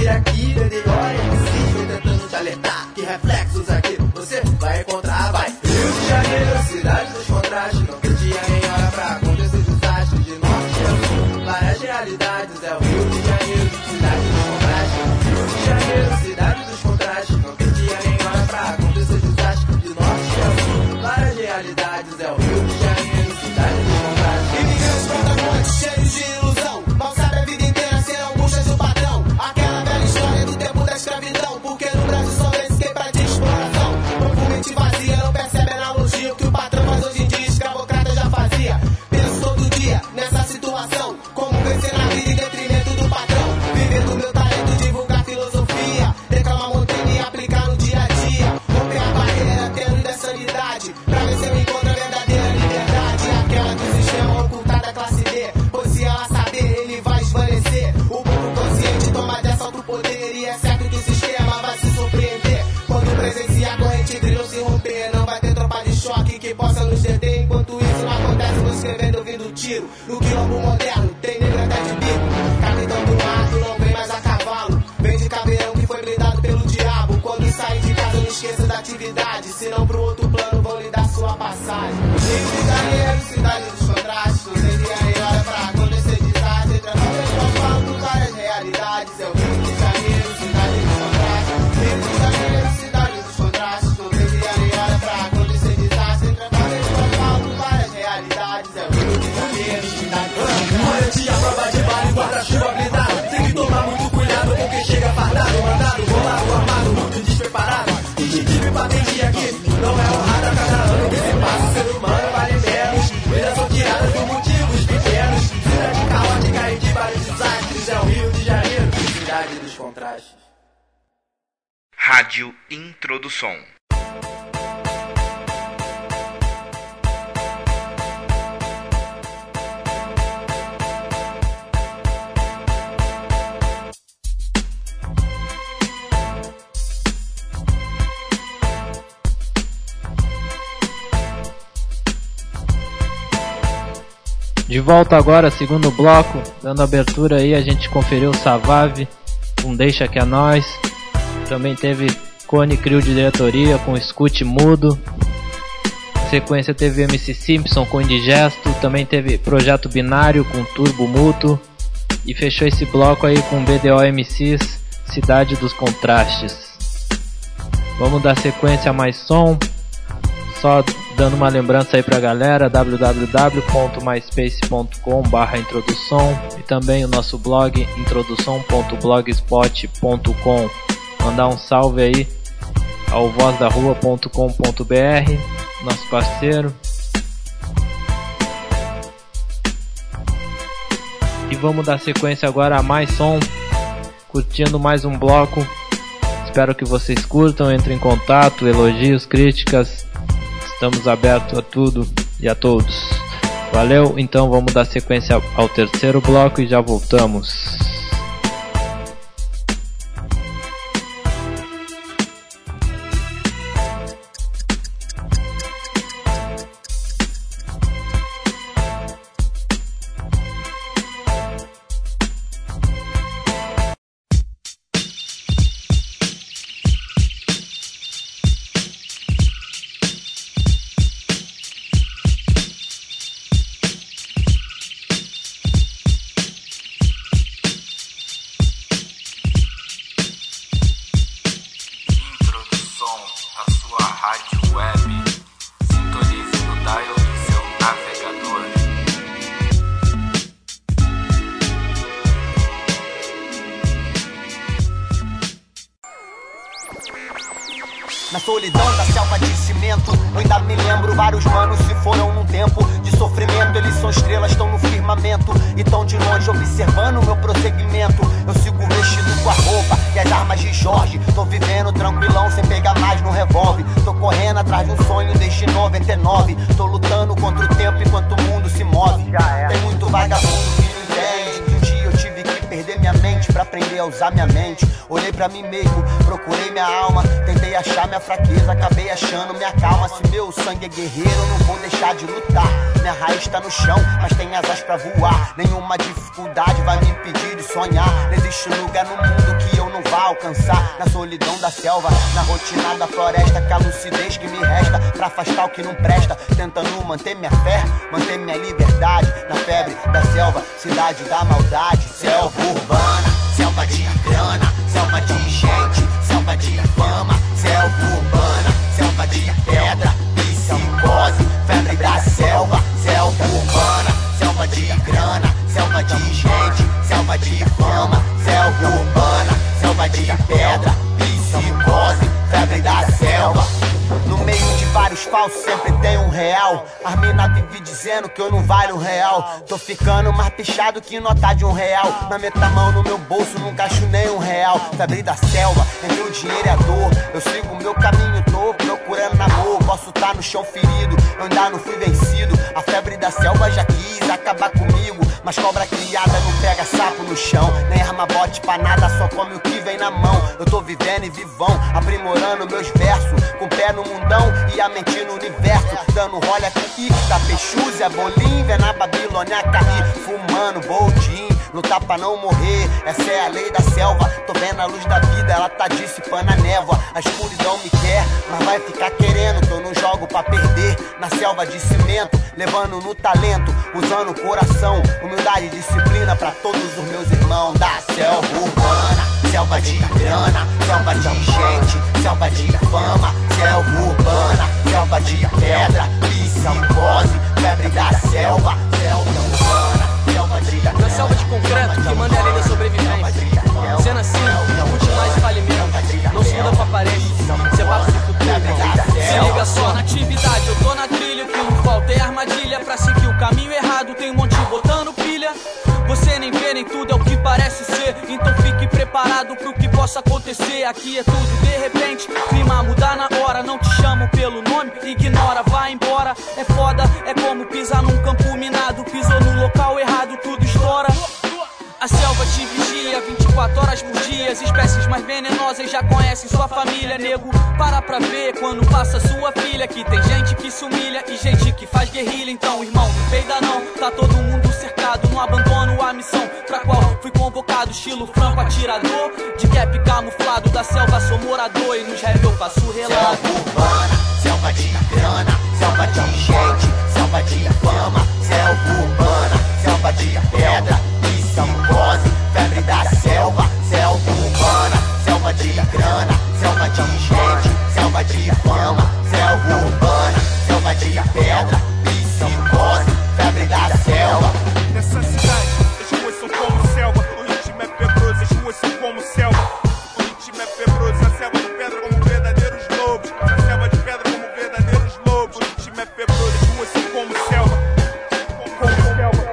Ele aqui, BDO, MC, tentando te alertar que reflexos aqui você vai encontrar, vai. Rio de Janeiro, cidade dos contrastes, não tem dia nem hora pra acontecer desastre. De norte a sul, várias realidades, é o Rio de Janeiro, cidade dos contrastes. Rio de Janeiro, cidade dos contrastes, não tem dia nem hora pra acontecer desastre. De norte a sul, várias realidades, é o Rio de Janeiro, cidade dos contrastes.
Imigrantes protagonistas, cheios de ilusão, mal sabe a vida inteira serão buchas do patrão. Aquela velha história do tempo da escravidão, porque no Brasil só vence quem pratica exploração. Profundamente vazia, não percebe a analogia, o que o patrão faz hoje em dia, escravocrata já fazia. Penso todo dia nessa situação, como vencer na vida em detrimento do patrão. Viver do meu talento, divulgar filosofia, declamar Montaigne e aplicar no dia a dia. Romper a barreira, tendo da sanidade, pra ver se eu encontro a verdadeira liberdade. Aquela que o sistema ocultar da classe D, pois se ela saber, ele vai esvanecer. O povo consciente toma dessa outro poder, e é certo que o sistema vai se surpreender quando presenciar a corrente trilhão se romper. Não vai ter tropa de choque que possa nos deter. Enquanto isso não acontece, vou escrevendo ouvindo tiro. No quilombo moderno tem negra até de bico. Capitão do mato não vem mais a cavalo, vem de caveirão que foi blindado pelo diabo. Quando sair de casa não esqueça da atividade, senão pro outro plano vão lhe dar sua passagem. Rio de Janeiro, cidade dos contrastes, não tem dia nem hora pra acontecer desastre. Entre as nuvens eu falo várias realidades, é o Rio de Janeiro, cidade dos contrastes. Rio de Janeiro, cidade dos contrastes, não tem dia nem hora pra acontecer desastre. Entre as nuvens eu falo várias realidades, é o Rio de Janeiro, cidade dos contrastes.
Moletinha, prova de bala e guarda-chuva blindado. Tem que tomar muito cuidado com quem chega fardado, mandado, bolado, armado, muito despreparado. Tive patente aqui, não é honrada cada ano que se passa. O ser humano vale menos, vidas são tiradas por motivos pequenos. Cidade caótica e de vários desastres, é o Rio de Janeiro, cidade dos contrastes.
Rádio Introdução.
De volta agora, segundo bloco, dando abertura aí, a gente conferiu o Savave, um Deixa Que É Nós. Também teve Cone Crew de diretoria com Escute Mudo. Na sequência teve MC Simpson com Indigesto. Também teve Projeto Binário com Turbo Mútuo. E fechou esse bloco aí com BDO MCs, Cidade dos Contrastes. Vamos dar sequência a mais som. Só dando uma lembrança aí pra galera, www.myspace.com/introdução e também o nosso blog introdução.blogspot.com. Mandar um salve aí ao vozdarrua.com.br, nosso parceiro. E vamos dar sequência agora a mais som, curtindo mais um bloco. Espero que vocês curtam, entrem em contato, elogios, críticas. Estamos abertos a tudo e a todos. Valeu, então vamos dar sequência ao terceiro bloco e já voltamos.
Na solidão da selva de cimento, eu ainda me lembro, vários manos se foram num tempo de sofrimento. Eles são estrelas, estão no firmamento e tão de longe observando o meu prosseguimento. Eu sigo vestido com a roupa e as armas de Jorge. Tô vivendo tranquilão, sem pegar mais no revólver. Tô correndo atrás de um sonho desde 99. Tô lutando contra o tempo enquanto o mundo se move. Tem muito vagabundo que não entende. Um dia eu tive que perder minha mente pra aprender a usar minha mente. Olhei pra mim mesmo, procurei minha alma, tentei achar minha fraqueza, acabei achando minha calma. Se meu sangue é guerreiro, eu não vou deixar de lutar. Minha raiz tá no chão, mas tem asas pra voar. Nenhuma dificuldade vai me impedir de sonhar. Não existe lugar no mundo que eu não alcançar. Na solidão da selva, na rotina da floresta, que a lucidez que me resta pra afastar o que não presta. Tentando manter minha fé, manter minha liberdade. Na febre da selva, cidade da maldade. Selva urbana, selva de grana, selva de gente, selva de fama. Selva urbana, selva de pedra, psicose, febre da selva. Selva urbana, selva de grana, selva de gente, selva de fama. Selva urbana, selva de pedra, psicose, febre da selva. No meio de vários falsos sempre tem um real. As mina vive dizendo que eu não valho real. Tô ficando mais pichado que nota de R$1. Na metamão no meu bolso nunca acho nem R$1. Febre da selva, entre o dinheiro e a dor. Eu sigo o meu caminho, tô procurando namoro. Posso tá no chão ferido, eu ainda não fui vencido. A febre da selva já quis acabar comigo, mas cobra criada não pega sapo no chão. Nem arma bote pra nada, só come o que vem na mão. Eu tô vivendo e vivão, aprimorando meus versos, com o pé no mundão e a mente no universo. Dando role aqui, da Peixus, é bolim, vê na Babilônia cair. Fumando boldin, lutar pra não morrer, essa é a lei da selva. Tô vendo a luz da vida, ela tá dissipando a névoa. A escuridão me quer, mas vai ficar querendo. Tô no jogo pra perder, na selva de cimento, levando no talento, usando o coração. Humildade e disciplina pra todos os meus irmãos da selva urbana. Selva de grana, selva de gente, selva de fama. Selva urbana, selva de pedra, psicose, febre da selva. Selva urbana, selva de grana.
Na selva de concreto que manda a lei da sobrevivência. Sendo assim, curte mais falimento. Não se muda pra parede, cê passa do futuro. Se liga só, na atividade eu tô na trilha. O que não falta é armadilha pra seguir o caminho errado. Tem um monte botando pilha. Você nem vê nem tudo é o que parece ser. Então fique preparado pro que possa acontecer. Aqui é tudo de repente, clima muda na hora. Não te chamam pelo nome, ignora, vai embora. É foda, é como pisar num campo minado. Pisou no local errado, tudo estoura. A selva te vigia 24 horas por dia. As espécies mais venenosas já conhecem sua família. Nego, para pra ver quando passa sua filha. Que tem gente que se humilha e gente que faz guerrilha. Então, irmão, não peida não, tá todo mundo cercado. Não abandono a missão pra qual fui convocado. Estilo franco atirador, de cap camuflado. Da selva sou morador e nos rap eu faço relato.
Selva urbana, selva de grana, selva de gente, selva de fama. Selva urbana, selva de pedra, psicose, febre da selva. Selva urbana, selva de grana, selva de gente, selva de fama. Selva urbana, selva de pedra, psicose, febre da selva.
Nessa cidade, as ruas são como selva. O ritmo é febroso, as ruas são como selva. O ritmo é febroso, a selva de pedra como verdadeiros lobos. A selva de pedra como verdadeiros lobos. O ritmo é febroso, as ruas são como selva. Como selva.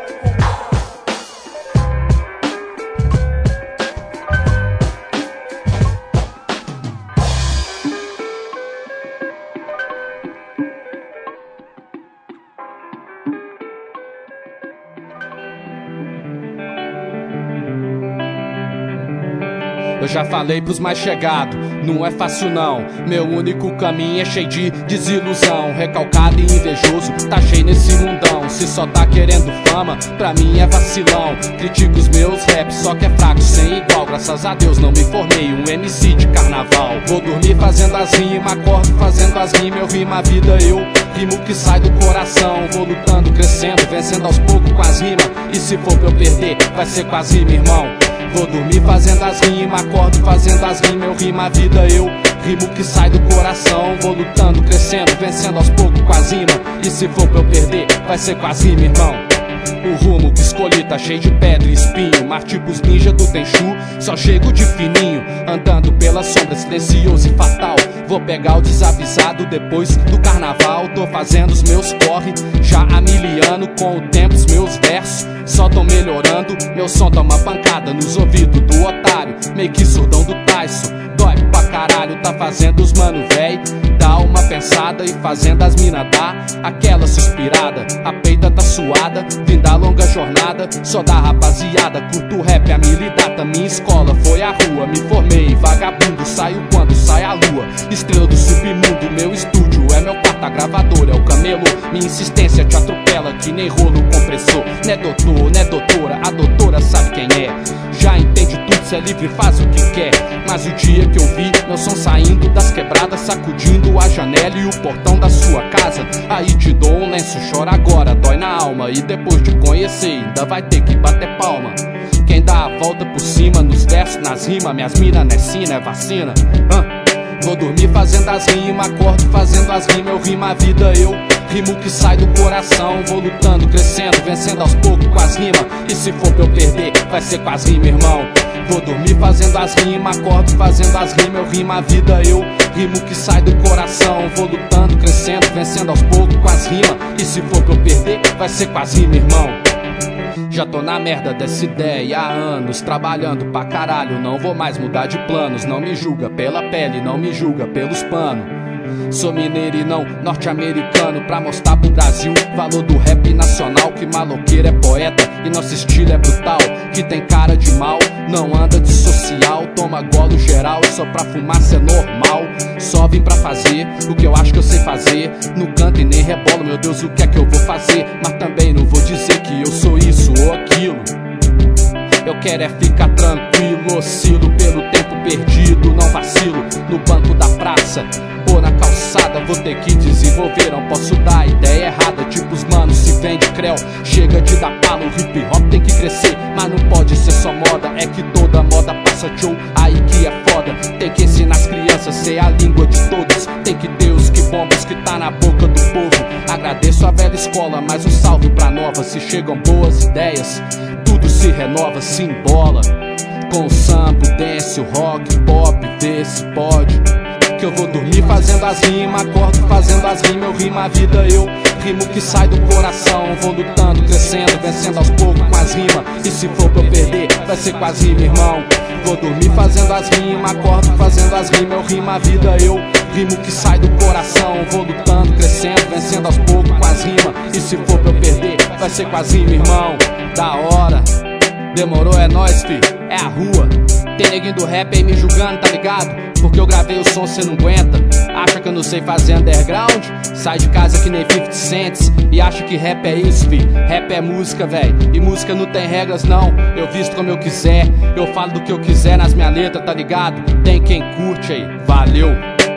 Eu já falei pros mais chegados, não é fácil não. Meu único caminho é cheio de desilusão. Recalcado e invejoso, tá cheio nesse mundão. Se só tá querendo fama, pra mim é vacilão. Critico os meus raps, só que é fraco, sem igual. Graças a Deus não me formei um MC de carnaval. Vou dormir fazendo as rimas, acordo fazendo as rimas. Eu rimo a vida, eu rimo que sai do coração. Vou lutando, crescendo, vencendo aos poucos com as rimas. E se for pra eu perder, vai ser com as rimas, irmão. Vou dormir fazendo as rimas, acordo fazendo as rimas. Eu rimo a vida, eu rimo que sai do coração. Vou lutando, crescendo, vencendo aos poucos com as rimas. E se for pra eu perder, vai ser com as rimas, irmão. O rumo que escolhi tá cheio de pedra e espinho. Mas tipo os ninja do Tenchu, só chego de fininho. Andando pela sombra, silencioso e fatal. Vou pegar o desavisado depois do carnaval. Tô fazendo os meus corre, já há 1000 anos. Com o tempo os meus versos só tão melhorando. Meu som toma pancada nos ouvidos do otário, meio que surdão do Tyson. Dói pra caralho, tá fazendo os mano véi dá uma pensada e fazendo as mina dar aquela suspirada. A peita tá suada, vim da longa jornada. Só da rapaziada, curto rap, a milidata. Minha escola foi a rua, me formei vagabundo. Saio quando sai a lua, estrela do submundo. Meu estúdio é meu quarto, a gravadora é o camelô. Minha insistência te atropela que nem rolo compressor. Né doutor, né doutora, a doutora sabe quem é. Já entende tudo, é livre, faz o que quer. Mas o dia que eu vi meu som saindo das quebradas, sacudindo a janela e o portão da sua casa, aí te dou um lenço, chora agora, dói na alma. E depois de conhecer ainda vai ter que bater palma. Quem dá a volta por cima nos versos, nas rimas, minhas mina não é sina, é vacina. Vou dormir fazendo as rimas, acordo fazendo as rimas, eu rimo a vida, eu rimo que sai do coração. Vou lutando, crescendo, vencendo aos poucos com as rimas. E se for pra eu perder, vai ser com as rimas, irmão. Vou dormir fazendo as rimas, acordo fazendo as rimas, eu rimo a vida, eu rimo que sai do coração. Vou lutando, crescendo, vencendo aos poucos com as rimas. E se for pra eu perder, vai ser com as rimas, irmão. Já tô na merda dessa ideia há anos, trabalhando pra caralho, não vou mais mudar de planos. Não me julga pela pele, não me julga pelos panos. Sou mineiro e não norte-americano, pra mostrar pro Brasil o valor do rap nacional. Que maloqueiro é poeta e nosso estilo é brutal. Que tem cara de mal, não anda de social. Toma golo geral e só pra fumar cê é normal. Só vim pra fazer o que eu acho que eu sei fazer. Não canto e nem rebolo, meu Deus, o que é que eu vou fazer? Mas também não vou dizer que eu sou isso ou aquilo. Eu quero é ficar tranquilo, oscilo pelo tempo perdido. Não vacilo no banco da praça ou na calçada, vou ter que desenvolver. Não posso dar ideia errada, tipo os manos se vende creu. Chega de dar palo, o hip hop tem que crescer. Mas não pode ser só moda, é que toda moda passa show. Aí que é foda, tem que ensinar as crianças ser a língua de todos. Tem que ter os que bombas que tá na boca do povo. Agradeço a velha escola, mas um salve pra nova. Se chegam boas ideias, tudo se renova, se embola. Com o samba, o dance, o rock, pop, vê se pode. Que eu vou dormir fazendo as rimas, acordo fazendo as rimas, eu rimo a vida, eu rimo que sai do coração. Vou lutando, crescendo, vencendo aos poucos com as rimas. E se for pra eu perder, vai ser com as rimas, irmão. Vou dormir fazendo as rimas, acordo fazendo as rimas, eu rimo a vida, eu rimo que sai do coração. Vou lutando, crescendo, vencendo aos poucos com as rimas. E se for pra eu perder, vai ser com as rimas, irmão. Da hora, demorou, é nóis, fi, é a rua. Tem neguinho do rap aí me julgando, tá ligado? Porque eu gravei o som, cê não aguenta. Acha que eu não sei fazer underground? Sai de casa que nem 50 Cents e acha que rap é isso, fi. Rap é música, véi, e música não tem regras, não. Eu visto como eu quiser, eu falo do que eu quiser nas minhas letras, tá ligado? Tem quem curte aí, valeu.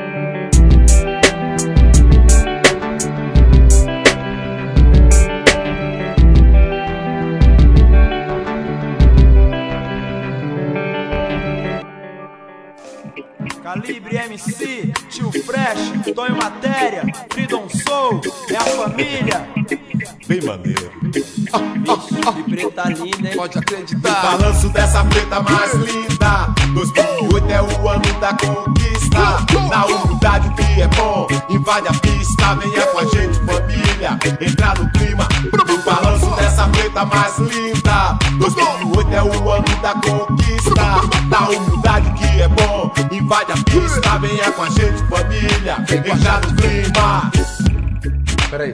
Calibre MC, Tio Fresh, Tonho Matéria, Freedom Soul, é a família.
Bem maneiro.
Que preta linda, hein?
Pode acreditar. O balanço dessa preta mais linda. 2008 é o ano da conquista. Na humildade o que é bom, invade a pista. Venha com a gente, família, entrar no clima. O balanço dessa preta mais linda. 2008 é o ano da conquista. Na humildade o que é bom, invade a pista. Venha com a gente, família, entrar no clima. Peraí.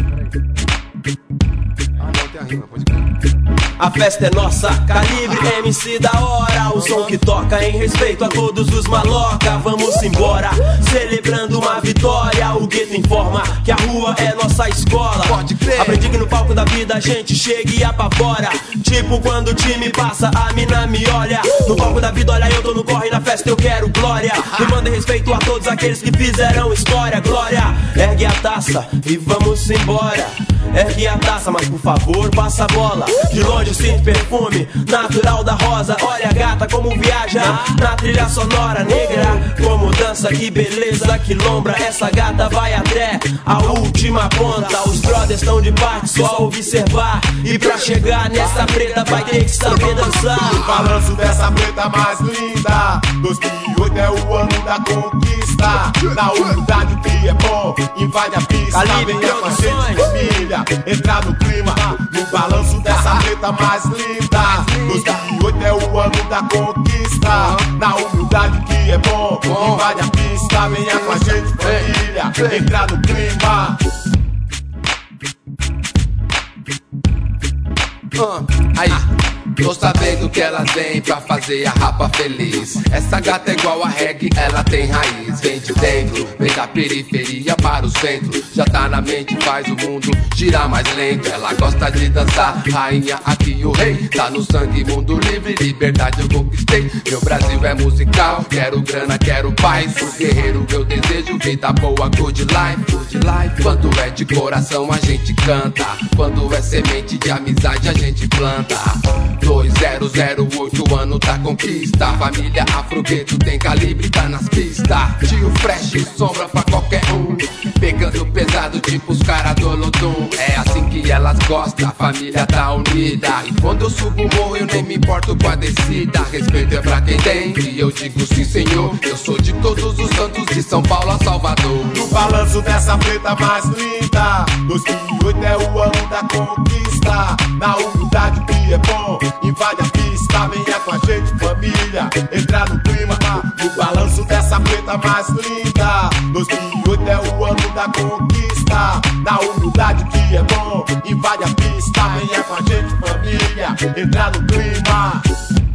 A festa é nossa, Calibre MC da hora. O som que toca em respeito a todos os maloca. Vamos embora, celebrando uma vitória. O gueto informa que a rua é nossa escola. Pode crer. Aprendi que no palco da vida a gente chega e apavora. Tipo quando o time passa, a mina me olha. No palco da vida, olha, eu tô no corre, na festa eu quero glória. Me mandem respeito a todos aqueles que fizeram história. Glória, ergue a taça e vamos embora. Ergue a taça, mas por favor passa a bola. De longe eu sinto perfume natural da rosa. Olha a gata como viaja na trilha sonora. Negra como dança, que beleza, que lombra. Essa gata vai até a última ponta. Os brothers estão de parte, só observar. E pra chegar nessa preta vai ter que saber dançar.
O balanço dessa preta mais linda. 2008 é o ano da conquista. Na humildade o que é bom, invade a pista. Venha com a gente, família, entrar no clima. No balanço dessa preta mais linda. 2008 é o ano da conquista. Na humildade o que é bom, invade a pista. Venha com a gente, família, entrar no clima.
Aí, tô sabendo que elas vêm pra fazer a rapa feliz. Essa gata é igual a reggae, ela tem raiz. Vem de dentro, vem da periferia para o centro. Já tá na mente, faz o mundo girar mais lento. Ela gosta de dançar, rainha aqui o rei. Tá no sangue, mundo livre, liberdade eu conquistei. é musical. Quero grana, quero paz. O guerreiro eu desejo vida boa, good life, good life. Quando é de coração a gente canta, quando é semente de amizade a gente planta. 2008, ano da conquista. Família Afrogueto tem calibre, tá nas pistas. Tio Fresh, sombra pra qualquer um. Pegando pesado tipo os caras do Lodum. É assim que elas gostam, a família tá unida. E quando eu subo o morro eu nem me importo com a descida. Respeito é pra quem tem, e eu digo sim senhor. Eu sou de todos os cantos, de São Paulo a Salvador.
No balanço dessa preta mais linda, 2008 é o ano da conquista. Na humildade o que é bom, invade a pista. Venha com a gente família, entrar no clima. No balanço dessa preta mais linda, 2008 é o ano da conquista. Na humildade o que é bom, invade a pista. Venha com a gente família, entrar no clima.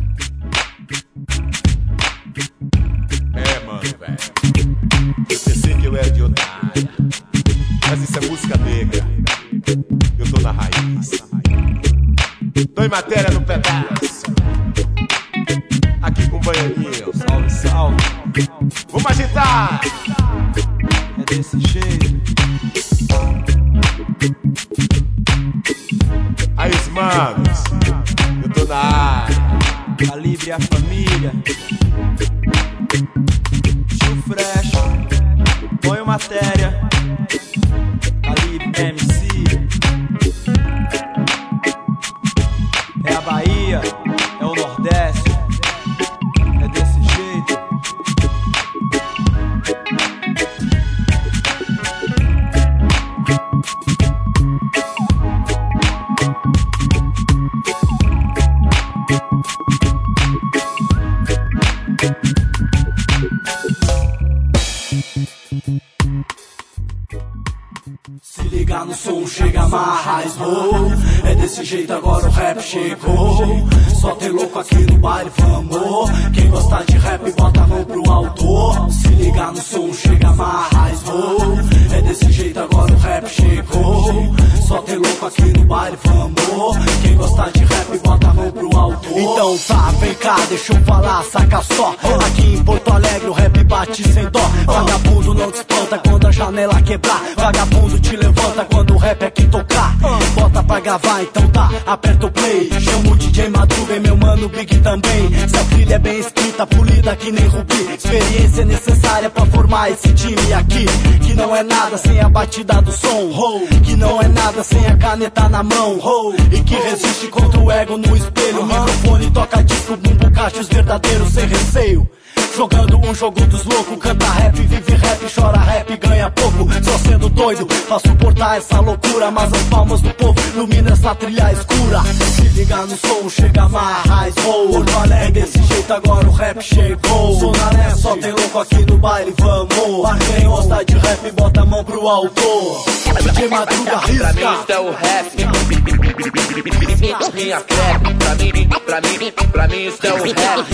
É, mano, velho, eu pensei que eu era de otária, mas isso é música negra. Eu tô na raiz, tô em matéria no pedaço. Aqui com o Baianinho.
Salve, salve.
Vamos agitar.
É desse jeito.
Aí os manos, eu tô na área.
Calibre a família. Tio Fresh, põe matéria. Calibre MC. É a Bahia, é o Nordeste. É desse jeito.
Se ligar no som, chega mais, oh. É desse jeito agora o rap chegou. Só tem louco aqui no baile, vamos. Quem gosta de rap, bota a mão pro alto. Se ligar no som, chega mais, oh. É desse jeito agora o rap chegou. Só tem louco aqui no baile, vamos. Quem gosta de rap, bota a mão pro alto. Então tá, vem cá, deixa eu falar, saca só. Aqui em Porto Alegre o rap bate sem dó. Vagabundo não te espanta quando a janela quebrar. Vagabundo te levanta quando o rap aqui tocar. Bota pra gravar, então tá, aperta o play. Chama o DJ Madruga e meu mano Big também. Essa trilha é bem escrita, polida que nem rubi. Experiência necessária pra formar esse time aqui. Que não é nada sem a batida do som, que não é nada sem a caneta na mão, e que resiste contra o ego no espelho. Microfone toca disco, bumbo, cachos verdadeiros sem receio. Jogando um jogo dos loucos, canta rap, vive rap, chora rap, ganha pouco. Só sendo doido pra suportar essa loucura, mas as palmas do povo ilumina essa trilha escura. Se liga no som, chega mais, oh. Porto Alegre, desse jeito agora o rap chegou. Zona Leste, só tem louco aqui no baile, vamos. Quem gosta de rap, bota a mão pro autor. DJ Madruga, risca.
Pra mim isso é o rap, minha fé. Pra mim isso é o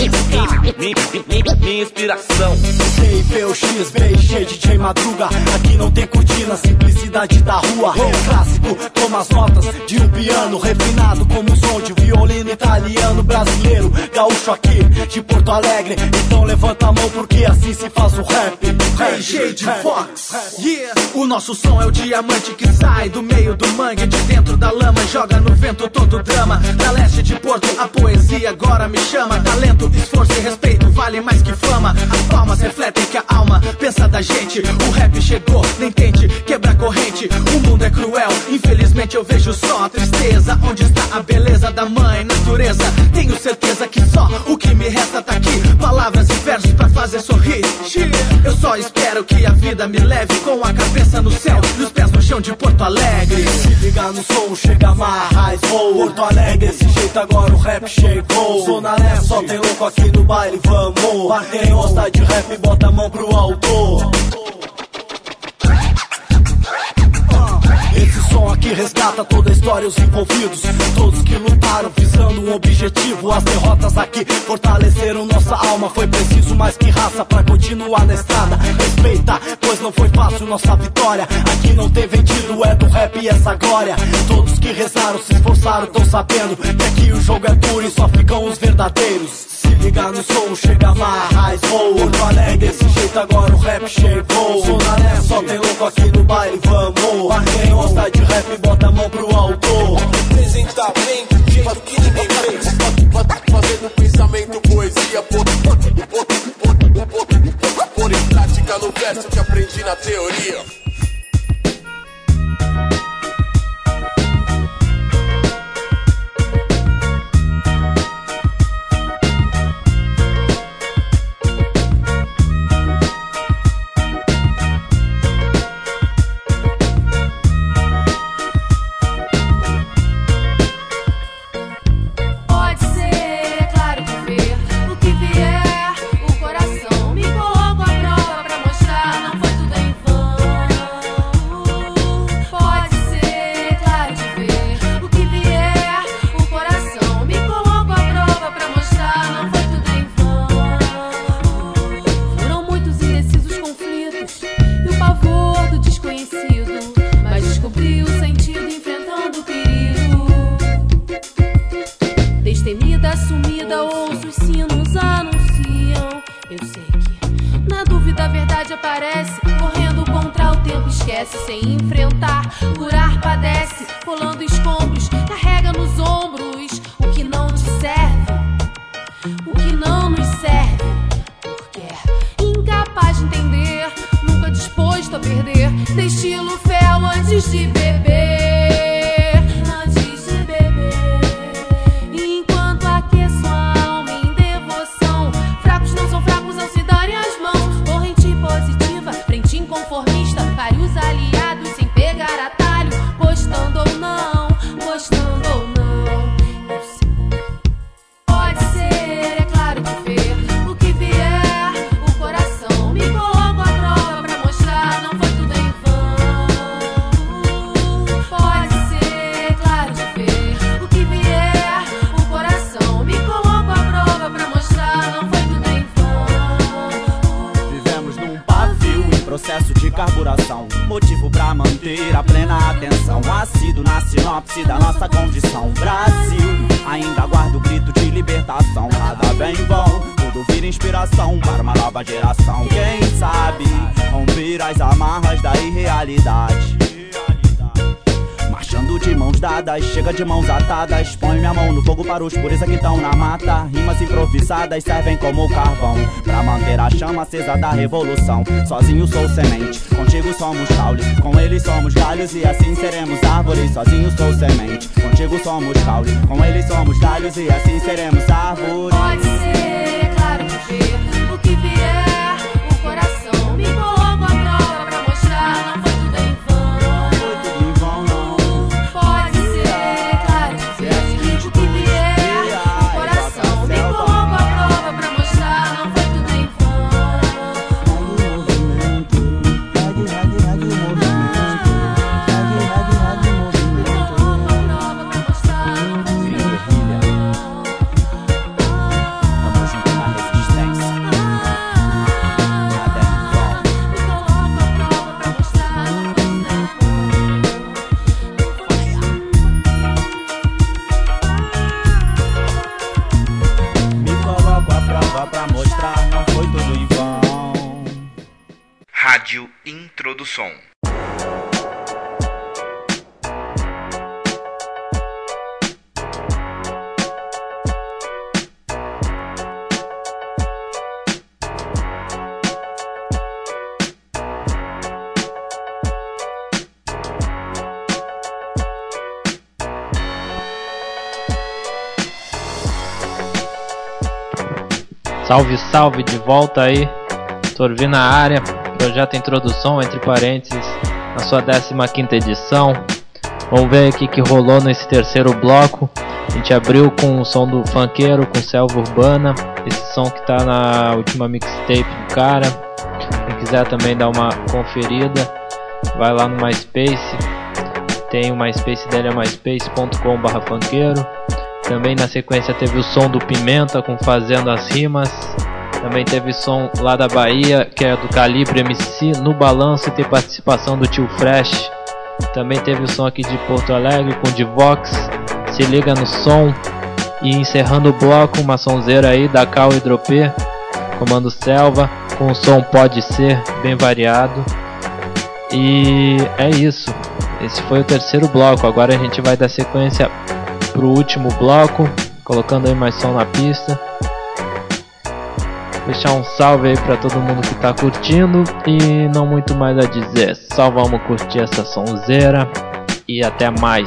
rap, minha inspiração.
CIPOX, BG, DJ Madruga. Aqui não tem cortina, simplicidade da rua. Clássico, como as notas de um piano. Refinado como o som de violino italiano. Brasileiro, gaúcho aqui de Porto Alegre. Então levanta a mão porque assim se faz o rap.
BG de Fox, yeah. O nosso som é o diamante que sai do meio do mangue, de dentro da lama, joga no vento todo o drama. Da leste de Porto, a poesia agora me chama. Talento, esforço e respeito vale mais que fama. As palmas refletem que a alma pensa da gente. O rap chegou, nem tente quebrar corrente. O mundo é cruel, infelizmente eu vejo só a tristeza. Onde está a beleza da mãe natureza? Tenho certeza que só o que me resta tá aqui. Palavras e versos pra fazer sorrir. Eu só espero que a vida me leve com a cabeça no céu e os pés no chão de Porto Alegre.
Se liga no som, chega mais, oh. Porto Alegre, desse jeito agora o rap chegou. Zona Leste, só tem louco aqui no baile, vamos. Quem gosta de rap, bota a mão pro autor. Esse som aqui resgata toda a história, os envolvidos, todos que lutaram visando um objetivo. As derrotas aqui fortaleceram nossa alma. Foi preciso mais que raça pra continuar na estrada. Respeita, pois não foi fácil nossa vitória. Aqui não tem vendido, é do rap e essa glória. Todos que rezaram, se esforçaram, tão sabendo que aqui o jogo é duro e só ficam os verdadeiros. Se liga no som, chega mais, vou. Porto Alegre, desse jeito agora o rap chegou. Zona Leste, só tem louco aqui no baile, vamos. Quem gosta de rap, bota a mão pro alto.
Apresentar bem, jeito que ninguém fez. Fazendo pensamento, poesia, pôr em prática no verso que aprendi na teoria.
Motivo pra manter a plena atenção. Assíduo na sinopse da nossa condição. Brasil, ainda guarda o grito de libertação. Nada bem bom, tudo vira inspiração para uma nova geração. Quem sabe romper as amarras da irrealidade. Marchando de mãos dadas, chega de mãos atadas. Põe minha mão no fogo para os pureza que estão na mata. Rimas improvisadas servem como carvão pra manter a chama acesa da revolução. Sozinho sou semente, contigo somos caule. Com eles somos galhos e assim seremos árvores. Sozinho sou semente, contigo somos caule. Com eles somos galhos e assim seremos árvores.
Pode ser, é claro que o que vier, o coração me coloca à prova pra mostrar. Não foi tudo em vão.
Rádio Introdução.
Salve, salve, de volta aí. Torvi na área. Projeto Introdução, entre parênteses, na sua 15ª edição. Vamos ver o que rolou nesse terceiro bloco. A gente abriu com o som do funkeiro, com Selva Urbana. Esse som que tá na última mixtape do cara. Quem quiser também dar uma conferida, vai lá no MySpace. Tem o MySpace dele, é myspace.com/funkeiro. Também na sequência teve o som do Pimenta com Fazendo as Rimas. Também teve som lá da Bahia, que é do Calibre MC, no Balanço, e tem participação do Tio Fresh. Também teve o som aqui de Porto Alegre com Divox, Se Liga no Som. E encerrando o bloco, uma sonzeira aí da Cal Hidropê, comando Selva, com um som Pode Ser, bem variado. E é isso, esse foi o terceiro bloco. Agora a gente vai dar sequência pro último bloco, colocando aí mais som na pista. Deixar um salve aí pra todo mundo que tá curtindo. E não muito mais a dizer, só vamos curtir essa sonzeira e até mais.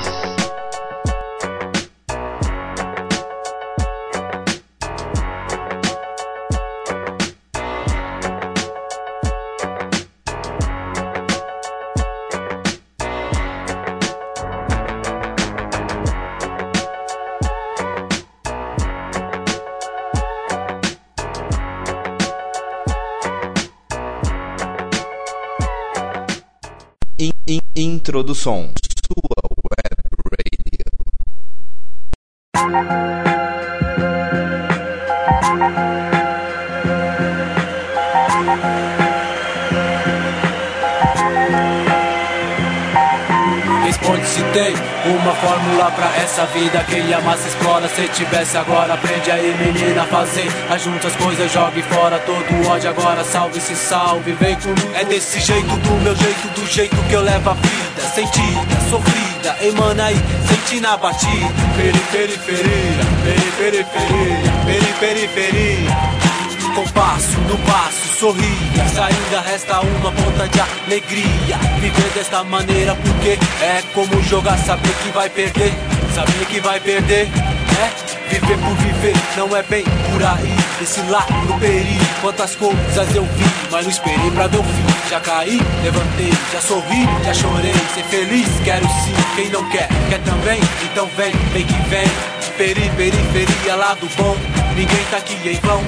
Introdução, sua web radio.
Responde se tem uma fórmula pra essa vida que a massa explora. Se tivesse agora, aprende aí menina a fazer. Ajunte as coisas, jogue fora todo o ódio agora. Salve, se salve, vem comigo. É desse jeito, do meu jeito, do jeito que eu levo a vida. Sentida, sofrida, emana aí, sente na batida. Periferia, periferia. Compasso no passo, sorria. Ainda resta uma ponta de alegria. Viver desta maneira porque é como jogar, saber que vai perder. Saber que vai perder, viver por viver, não é bem por aí. Desse lá no perigo, quantas coisas eu vi, mas não esperei pra ver o fim. Já caí, levantei, já sorri, já chorei. Ser feliz, quero sim, quem não quer, quer também. Então vem que vem. Periferia, lado bom. Ninguém tá aqui em vão,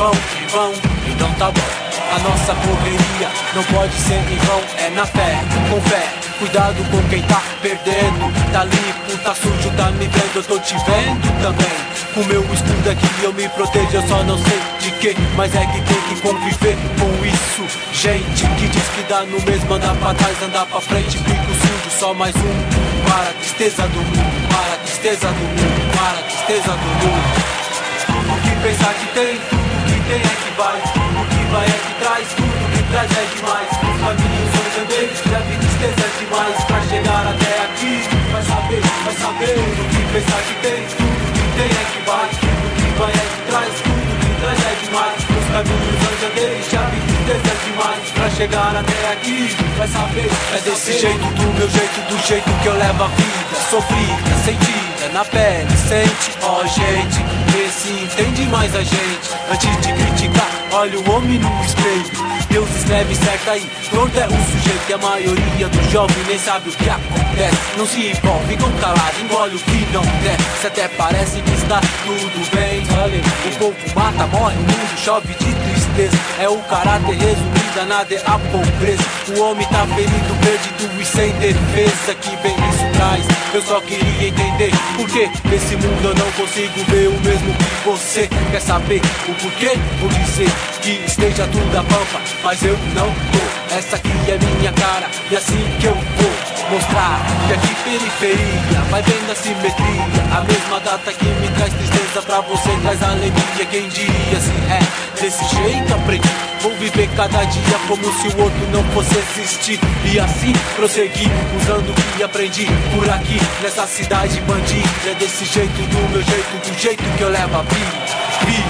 então tá bom. A nossa correria não pode ser em vão, é na fé, com fé. Cuidado com quem tá perdendo. Tá limpo, tá sujo, tá me vendo, eu tô te vendo também. Com meu escudo aqui eu me protejo, eu só não sei de que, mas é que tem que conviver com isso. Gente que diz que dá no mesmo, andar pra trás, andar pra frente, fico sujo, só mais um. Para a tristeza do mundo, para a tristeza do mundo, para a tristeza do mundo. Tudo que pensar que tem, tudo que tem é que vai. Tudo que vai é que traz, tudo que traz é demais. Os caminhos onde andei, já vi tristeza demais. Pra chegar até aqui, vai saber. Tudo que pensar que tem, tudo que tem é que vai. Tudo que vai é que traz, tudo que traz é demais. Os caminhos onde andei, já vi tristeza demais. Pra chegar até aqui, vai saber. É desse jeito, do meu jeito, do jeito que eu levo a vida. Sofrida, sentida, na pele, sente. Ó gente, vê se entende mais a gente. Antes de criticar, olha o homem no espelho. Deus escreve certo aí, pronto é o sujeito. E a maioria dos jovens nem sabe o que acontece. Não se envolve, ficam calados, engole o que não desce. Até parece que está tudo bem. O povo mata, morre, o mundo chove de tristeza. É o caráter resumido, nada é a pobreza. O homem tá ferido, perdido e sem defesa. Que bem isso traz, eu só queria entender por que nesse mundo eu não consigo ver o mesmo que você. Quer saber o porquê? Vou dizer que esteja tudo a pampa, mas eu não tô. Essa aqui é minha cara e assim que eu vou mostrar que aqui periferia vai vendo a simetria. A mesma data que me traz tristeza pra você traz alegria. Quem diria se é desse jeito aprendi. Vou viver cada dia como se o outro não fosse existir. E assim prosseguir usando o que aprendi por aqui nessa cidade bandida. É desse jeito, do meu jeito, do jeito que eu levo a vida.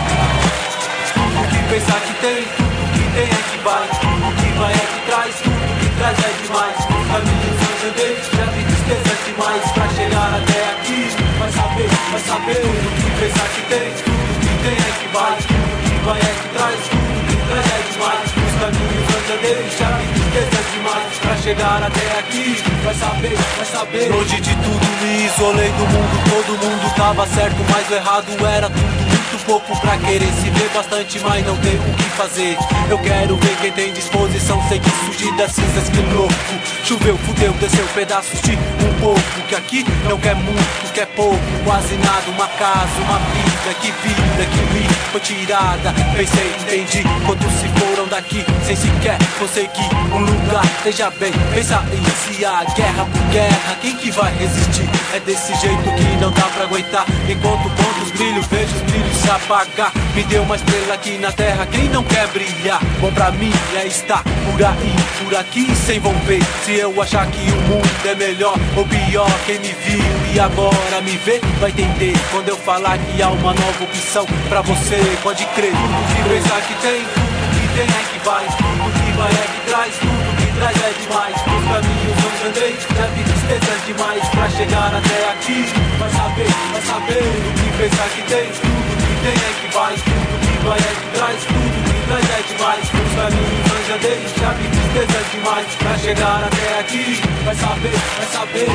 Tudo que pensar que tem, tudo que tem é que vai. Tudo que vai é que traz, tudo que traz é demais. Os caminhos onde andei, já vi tristeza demais. Pra chegar até aqui, vai saber. Tudo que pensar que tem, tudo que tem é que vai. Tudo que vai é que traz, tudo que traz é demais. Os caminhos onde andei, já vi tristeza demais. Pra chegar até aqui, vai saber. Longe de tudo me isolei do mundo. Todo mundo tava certo, mas o errado era tudo. Muito pouco pra querer se ver bastante, mas não tem o que fazer. Eu quero ver quem tem disposição, sei que surgir das cinzas, que louco. Choveu, fudeu, desceu pedaços de um pouco. Que aqui não quer muito, quer pouco, quase nada. Uma casa, uma vida, vida que me foi tirada. Pensei, entendi, quantos se foram daqui sem sequer conseguir um lugar. Veja bem, pensa em se há guerra por guerra, quem que vai resistir? É desse jeito que não dá pra aguentar. Enquanto pontos brilho, vejo os brilhos se apagar. Me deu uma estrela aqui na terra, quem não quer brilhar? Bom pra mim é estar por aí, por aqui sem envolver. Se eu achar que o mundo é melhor ou pior, quem me viu e agora me vê vai entender quando eu falar que há uma nova opção pra você. Pode crer, tudo que pensar que tem, tudo que tem é que vai, tudo que vai é que traz, tudo que traz é demais. Os caminhos onde andei, leve tristezas demais pra chegar até aqui. Vai saber, tudo que pensar que tem, tudo que tem é que vai, tudo que vai é que traz, tudo que traz é demais. Os caminhos onde andei, leve tristezas demais pra chegar até aqui. Vai saber.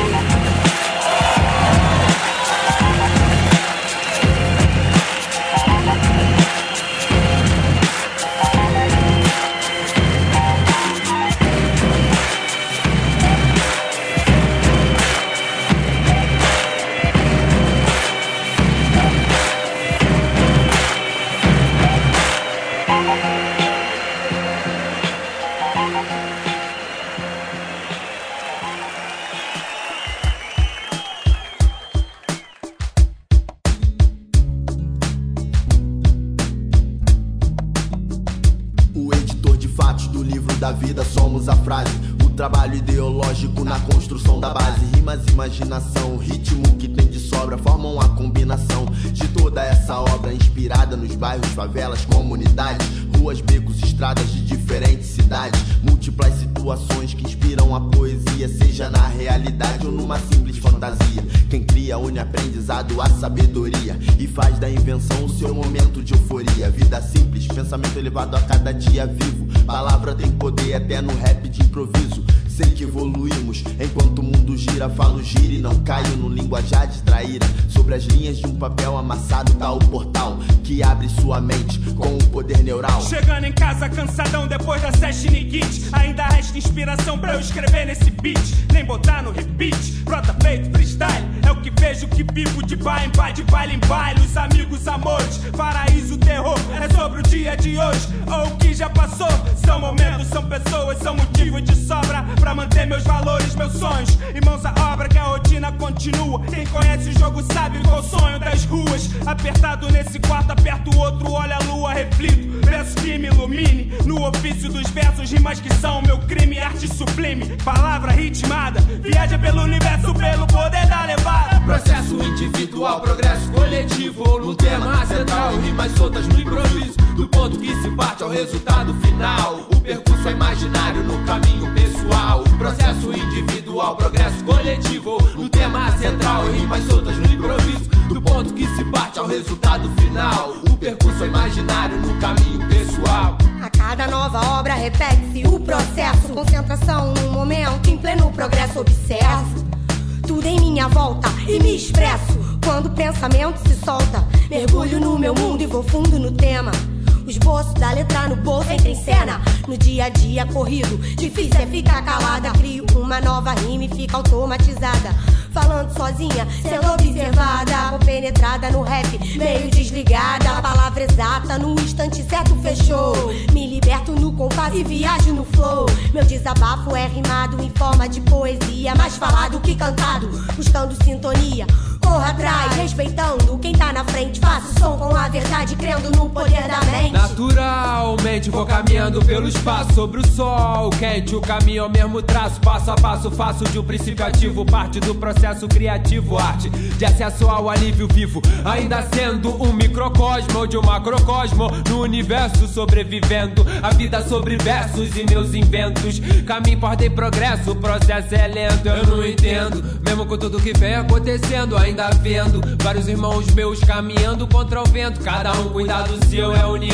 Da vida somos a frase, o trabalho ideológico na construção da base. Rimas, imaginação, ritmo que tem de sobra formam a combinação de toda essa obra inspirada nos bairros, favelas, comunidades, ruas, becos, estradas de diferentes cidades. Múltiplas situações que inspiram a poesia, seja na realidade ou numa simples fantasia. Quem cria une aprendizado à sabedoria e faz da invenção o seu momento de euforia. Vida simples, pensamento elevado a cada dia vivo. Palavra tem poder até no rap de improviso. Sei que evoluímos, enquanto o mundo gira, falo gira e não caio no linguajar distraída. Sobre as linhas de um papel amassado tá o portal que abre sua mente com o poder neural.
Chegando em casa cansadão depois da session Git, ainda resta inspiração pra eu escrever nesse beat. Nem botar no repeat, brota feito freestyle. É o que vejo, que vivo de bar em bar, de baile em baile. Os amigos, amores, paraíso, terror. É sobre o dia de hoje ou o que já passou. São momentos, são pessoas, são motivo de sobra pra manter meus valores, meus sonhos. E mãos à obra que a rotina continua. Quem conhece o jogo sabe qual o sonho das ruas. Apertado nesse quarto, aperto o outro, olha a lua, reflito. Versos que me ilumine no ofício dos versos. Rimas que são meu crime, arte sublime. Palavra ritmada, viaja pelo universo, pelo poder da levada.
Processo individual, progresso coletivo. Ou no tema central, rimas soltas no improviso. Do ponto que se parte ao resultado final. O percurso é imaginário no caminho pessoal. Processo individual, progresso coletivo. No tema central, rimas soltas no improviso. Do ponto que se parte ao resultado final. O percurso é imaginário no caminho pessoal.
A cada nova obra repete-se o processo. Concentração num momento, em pleno progresso observo tudo em minha volta e me expresso. Quando o pensamento se solta, mergulho no meu mundo e vou fundo no tema. O esboço da letra no bolso entra em cena. No dia a dia corrido, difícil é ficar calada. Crio uma nova rima e fica automatizada. Falando sozinha, sendo observada, compenetrada no rap, meio desligada. A palavra exata, no instante certo fechou. Me liberto no compasso e viajo no flow. Meu desabafo é rimado em forma de poesia, mais falado que cantado, buscando sintonia. Corra atrás, respeitando quem tá na frente. Faço som com a verdade, crendo no poder da mente.
Naturalmente vou caminhando pelo espaço sobre o sol quente. O caminho é o mesmo traço, passo a passo. Faço de um princípio ativo parte do processo criativo. Arte de acesso ao alívio vivo, ainda sendo um microcosmo ou de um macrocosmo. No universo sobrevivendo, a vida sobre versos e meus inventos. Caminho por ordem e progresso, o processo é lento. Eu não entendo, mesmo com tudo que vem acontecendo. Ainda vendo vários irmãos meus caminhando contra o vento. Cada um cuida do seu, é união e fraqueza.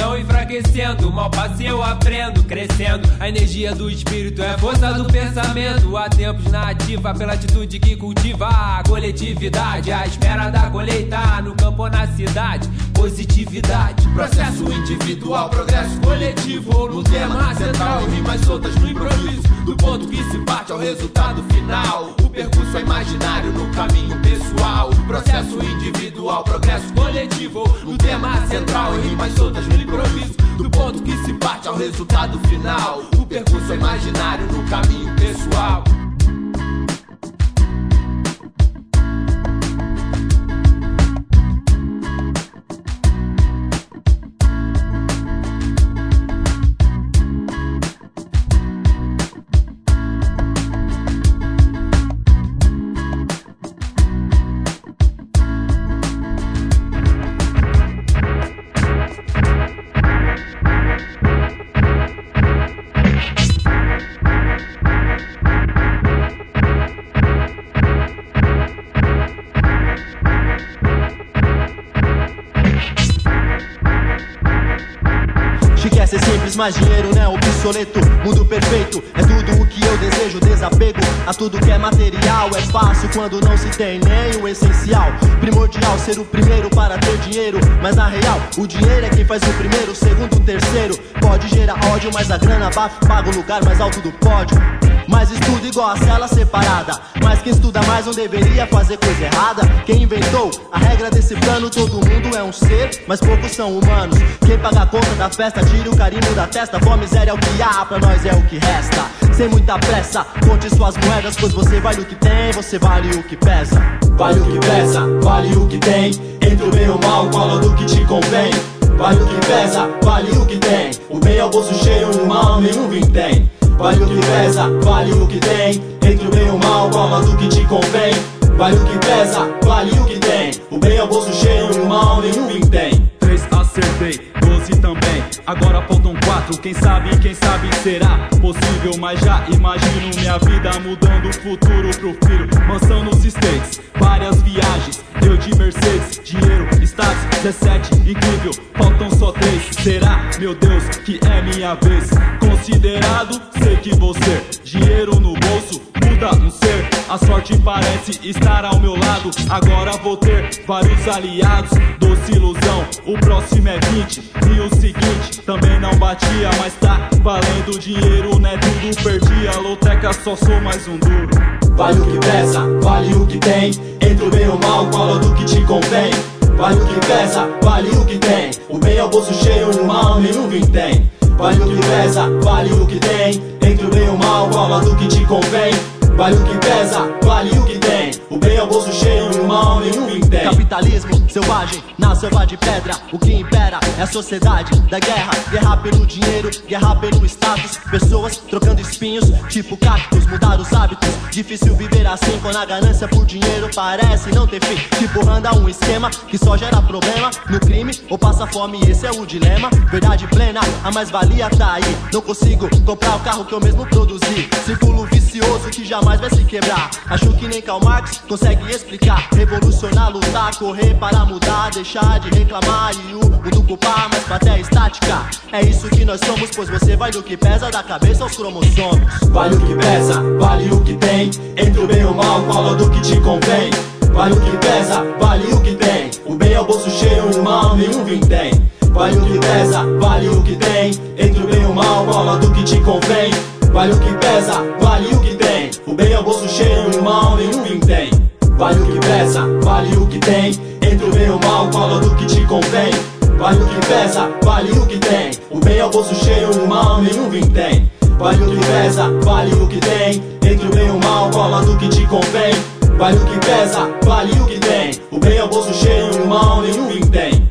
enfraquecendo. Mal passe eu aprendo, crescendo. A energia do espírito é a força do pensamento. Há tempos na ativa, pela atitude que cultiva a coletividade. À espera da colheita, no campo ou na cidade. Positividade, processo individual, progresso coletivo. No tema central, rimas soltas no improviso. Do ponto que se parte ao resultado final. O percurso é imaginário no caminho pessoal. Processo individual, progresso coletivo. No tema central, rimas soltas no improviso. Do ponto que se parte ao resultado final. O percurso é imaginário no caminho pessoal.
Mas dinheiro não é obsoleto, mundo perfeito é tudo o que eu desejo. Desapego a tudo que é material. É fácil quando não se tem nem o essencial. Primordial ser o primeiro para ter dinheiro, mas na real o dinheiro é quem faz o primeiro, o segundo, o terceiro. Pode gerar ódio, mas a grana paga o lugar mais alto do pódio. Mas estuda igual a cela separada. Mas quem estuda mais não deveria fazer coisa errada. Quem inventou a regra desse plano? Todo mundo é um ser, mas poucos são humanos. Quem paga a conta da festa, tira o carimbo da testa. Boa miséria é o que há, pra nós é o que resta. Sem muita pressa, conte suas moedas, pois você vale o que tem, você vale o que pesa.
Vale o que pesa, vale o que tem. Entre o bem e o mal, cola do que te convém. Vale o que pesa, vale o que tem. O bem é o bolso cheio e o mal nenhum vintém. Vale o que pesa, vale o que tem. Entre o bem e o mal, cola do que te convém. Vale o que pesa, vale o que tem. O bem é o bolso cheio e o mal nenhum vintém.
3 acertei, 12 também. Agora faltam 4, quem sabe será possível. Mas já imagino minha vida mudando o futuro pro filho. Mansão nos States, várias viagens. Eu de Mercedes, dinheiro, status 17, incrível. Faltam só 3, será, meu Deus, que é minha vez. Considerado, sei que vou ser. Dinheiro no bolso, muda um ser. A sorte parece estar ao meu lado. Agora vou ter vários aliados. Doce ilusão, o próximo é 20. E o seguinte, também não batia. Mas tá valendo dinheiro, né? Tudo perdi. A loteca, só sou mais um duro.
Vale o que pesa, vale o que tem. Entre o bem e o mal, cola do que te convém. Vale o que pesa, vale o que tem. O bem é o bolso cheio e o mal nenhum vintém. Vale o que pesa, vale o que tem. Entre o bem e o mal, cola do que te convém. Vale o que pesa, vale o que tem. O bem é o bolso cheio e o mal nenhum vintém.
Capitalismo selvagem, na selva de pedra. O que impera é a sociedade da guerra. Guerra pelo dinheiro, guerra pelo status. Pessoas trocando espinhos, tipo cactos. Mudar os hábitos, difícil viver assim. Quando a ganância por dinheiro parece não ter fim. Tipo anda um esquema que só gera problema. No crime ou passa fome, esse é o dilema. Verdade plena, a mais-valia tá aí. Não consigo comprar o carro que eu mesmo produzi. Círculo vicioso que jamais vai se quebrar. Acho que nem Karl Marx consegue explicar. Revolucionar, lutar, correr para mudar. Deixar de reclamar e o mundo culpar. Mas plateia estática, é isso que nós somos. Pois você vale o que pesa, da cabeça aos cromossomos.
Vale o que pesa, vale o que tem. Entre o bem e o mal, cola do que te convém. Vale o que pesa, vale o que tem. O bem é o bolso cheio e o mal nenhum vintém. Vale o que pesa, vale o que tem. Entre o bem e o mal, cola do que te convém. Vale o que pesa, vale o que tem. O bem é o bolso cheio e o mal nenhum vintém. Vale o que pesa, vale o que tem. Entre o bem e o mal, cola do que te convém. Vale o que pesa, vale o que tem. O bem é o bolso cheio e o mal nenhum vintém. Vale o que pesa, vale o que tem. Entre o bem e o mal, cola do que te convém. Vale o que pesa, vale o que tem. O bem é o bolso cheio e o mal nenhum vintém.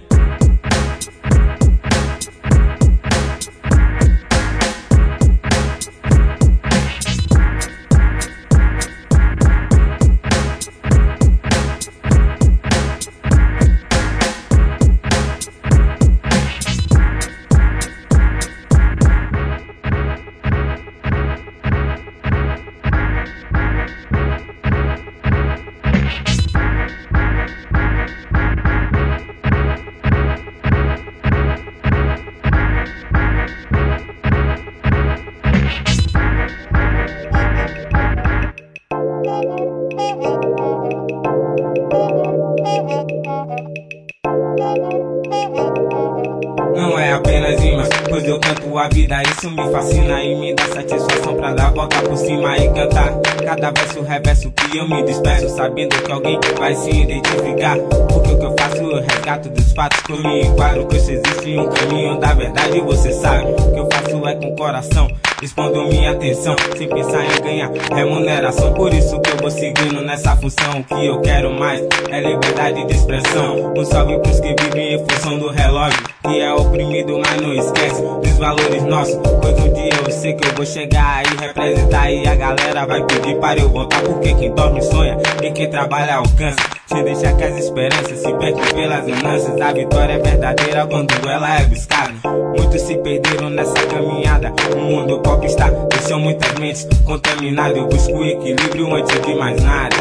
não é apenas rimas, pois eu canto a vida, isso me fascina e me dá satisfação pra dar a volta por cima e cantar cada verso, reverso que eu me despeço, sabendo que alguém vai se identificar, porque o que eu faço eu resgato dos fatos que eu me enquadro, que se existe um caminho da verdade, você sabe, o que eu faço é com coração, expondo minha atenção, sem pensar em ganhar remuneração, por isso que eu vou seguindo nessa função, o que eu quero mais é liberdade de expressão, um salve pros que vivem em função do relógio, que é oprimido, mas não esquece dos valores nossos, pois um dia eu sei que eu vou chegar e representar e a galera vai pedir para eu voltar, porque quem dorme sonha e quem trabalha alcança, sem deixar que as esperanças se percam pelas ganâncias, a vitória é verdadeira quando ela é buscada, muitos se perderam nessa caminhada, o mundo popstar deixou muitas mentes contaminadas, eu busco o equilíbrio antes de mais nada.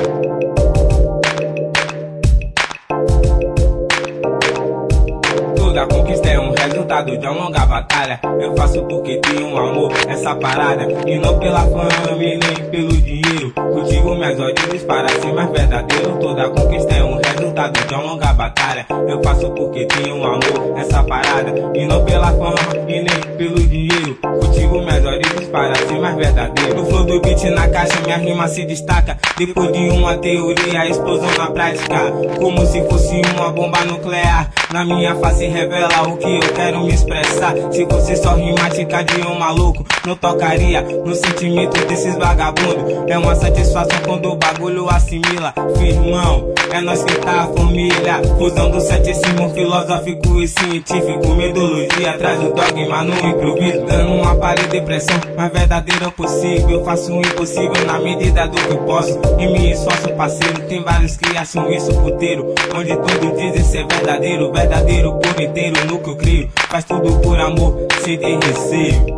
Toda conquista é um resultado de uma longa batalha, eu faço porque tenho um amor, essa parada, e não pela fama e nem pelo dinheiro, cultivo minhas origens para ser mais verdadeiro, toda conquista é um resultado de uma longa batalha, eu faço porque tenho um amor, essa parada, e não pela fama e nem pelo dinheiro, cultivo minhas origens para ser mais verdadeiro, no flow do beat na caixa minha rima se destaca, depois de uma teoria, a explosão na prática, como se fosse uma bomba nuclear, na minha face revela o que eu quero me expressar, se fosse só rimática de um maluco, não tocaria no sentimento desses vagabundos, é uma satisfação quando o bagulho assimila, firmão, é nós que tá a família, fusão do setíssimo filosófico e científico, metodologia traz o dogma no improviso, dando uma parede de pressão, mais verdadeiro possível, eu faço o impossível na medida do que posso, e me esforço parceiro, tem vários que acham isso puteiro, onde todos dizem ser verdadeiro, verdadeiro por inteiro, no que eu crio, faz tudo por amor, sem ter receio.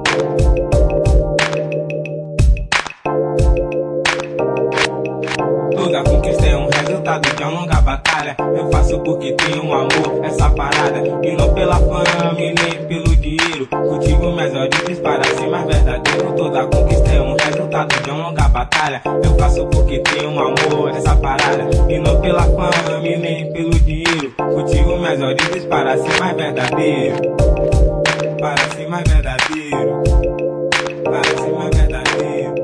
Toda conquista é um resultado de uma longa batalha, eu faço porque tenho um amor, essa parada, e não pela fama e nem pelo dinheiro, cultivo minhas origens para ser mais verdadeiro, toda conquista é um resultado de uma longa batalha, eu faço porque tenho um amor, essa parada, e não pela fama e nem pelo dinheiro, cultivo minhas origens para ser mais verdadeiro, para ser mais verdadeiro, para ser mais verdadeiro.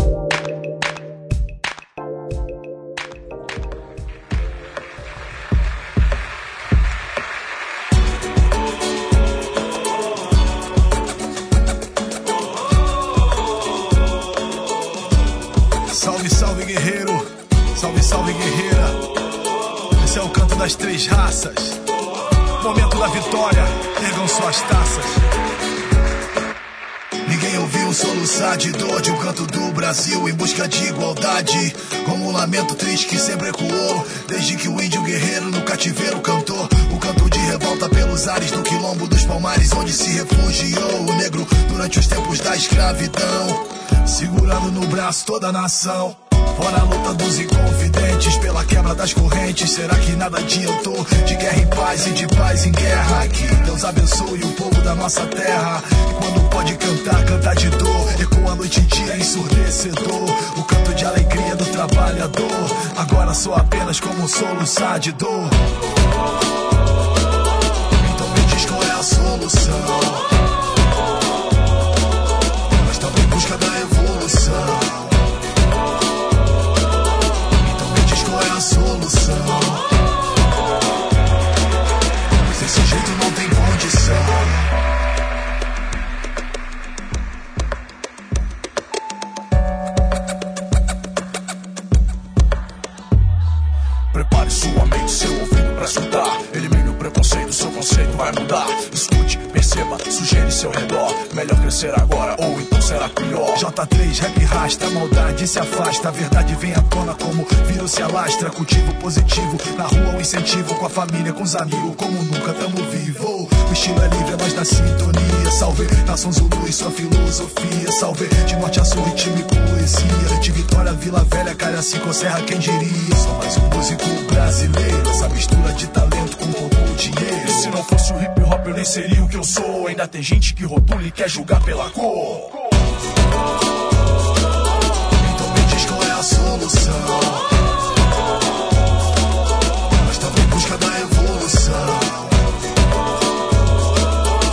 Salve, salve guerreiro, salve, salve guerreira. Esse é o canto das três raças. Momento da vitória, ergam suas taças. Ninguém ouviu soluçar de dor de um canto do Brasil em busca de igualdade, como um lamento triste que sempre ecoou desde que o índio guerreiro no cativeiro cantou. O canto de revolta pelos ares do quilombo dos Palmares, onde se refugiou o negro durante os tempos da escravidão, segurando no braço toda a nação. Fora a luta dos inconfidentes pela quebra das correntes, será que nada adiantou? De guerra em paz e de paz em guerra, que Deus abençoe o povo da nossa terra. E quando pode cantar, canta de dor, ecoa a noite e dia ensurdecedor, o canto de alegria do trabalhador, agora sou apenas como um soluçar de dor. Então me diz qual é a solução, nós estamos em busca da evolução. A solução, mas desse jeito não tem condição. Prepare sua mente, seu ouvido pra escutar. Elimine o preconceito, seu conceito vai mudar. Escute, perceba, sugere seu redor. Melhor crescer agora ou então será pior. J3, rap rasta, a maldade se afasta. A verdade vem à tona como vírus se alastra. Cultivo positivo, na rua o incentivo. Com a família, com os amigos, como nunca tamo vivo. O estilo é livre, é nós na sintonia. Salve, nação Zulu e sua filosofia. Salve, de norte a sul, ritmo e poesia. De Vitória, Vila Velha, Cariacica, Serra, quem diria. Sou mais um músico brasileiro, essa mistura de talento com pouco dinheiro. Se não fosse o hip hop eu nem seria o que eu sou. Ainda tem gente que rotula e quer julgar pela cor. Então me diz qual é a solução, nós estamos em busca da evolução.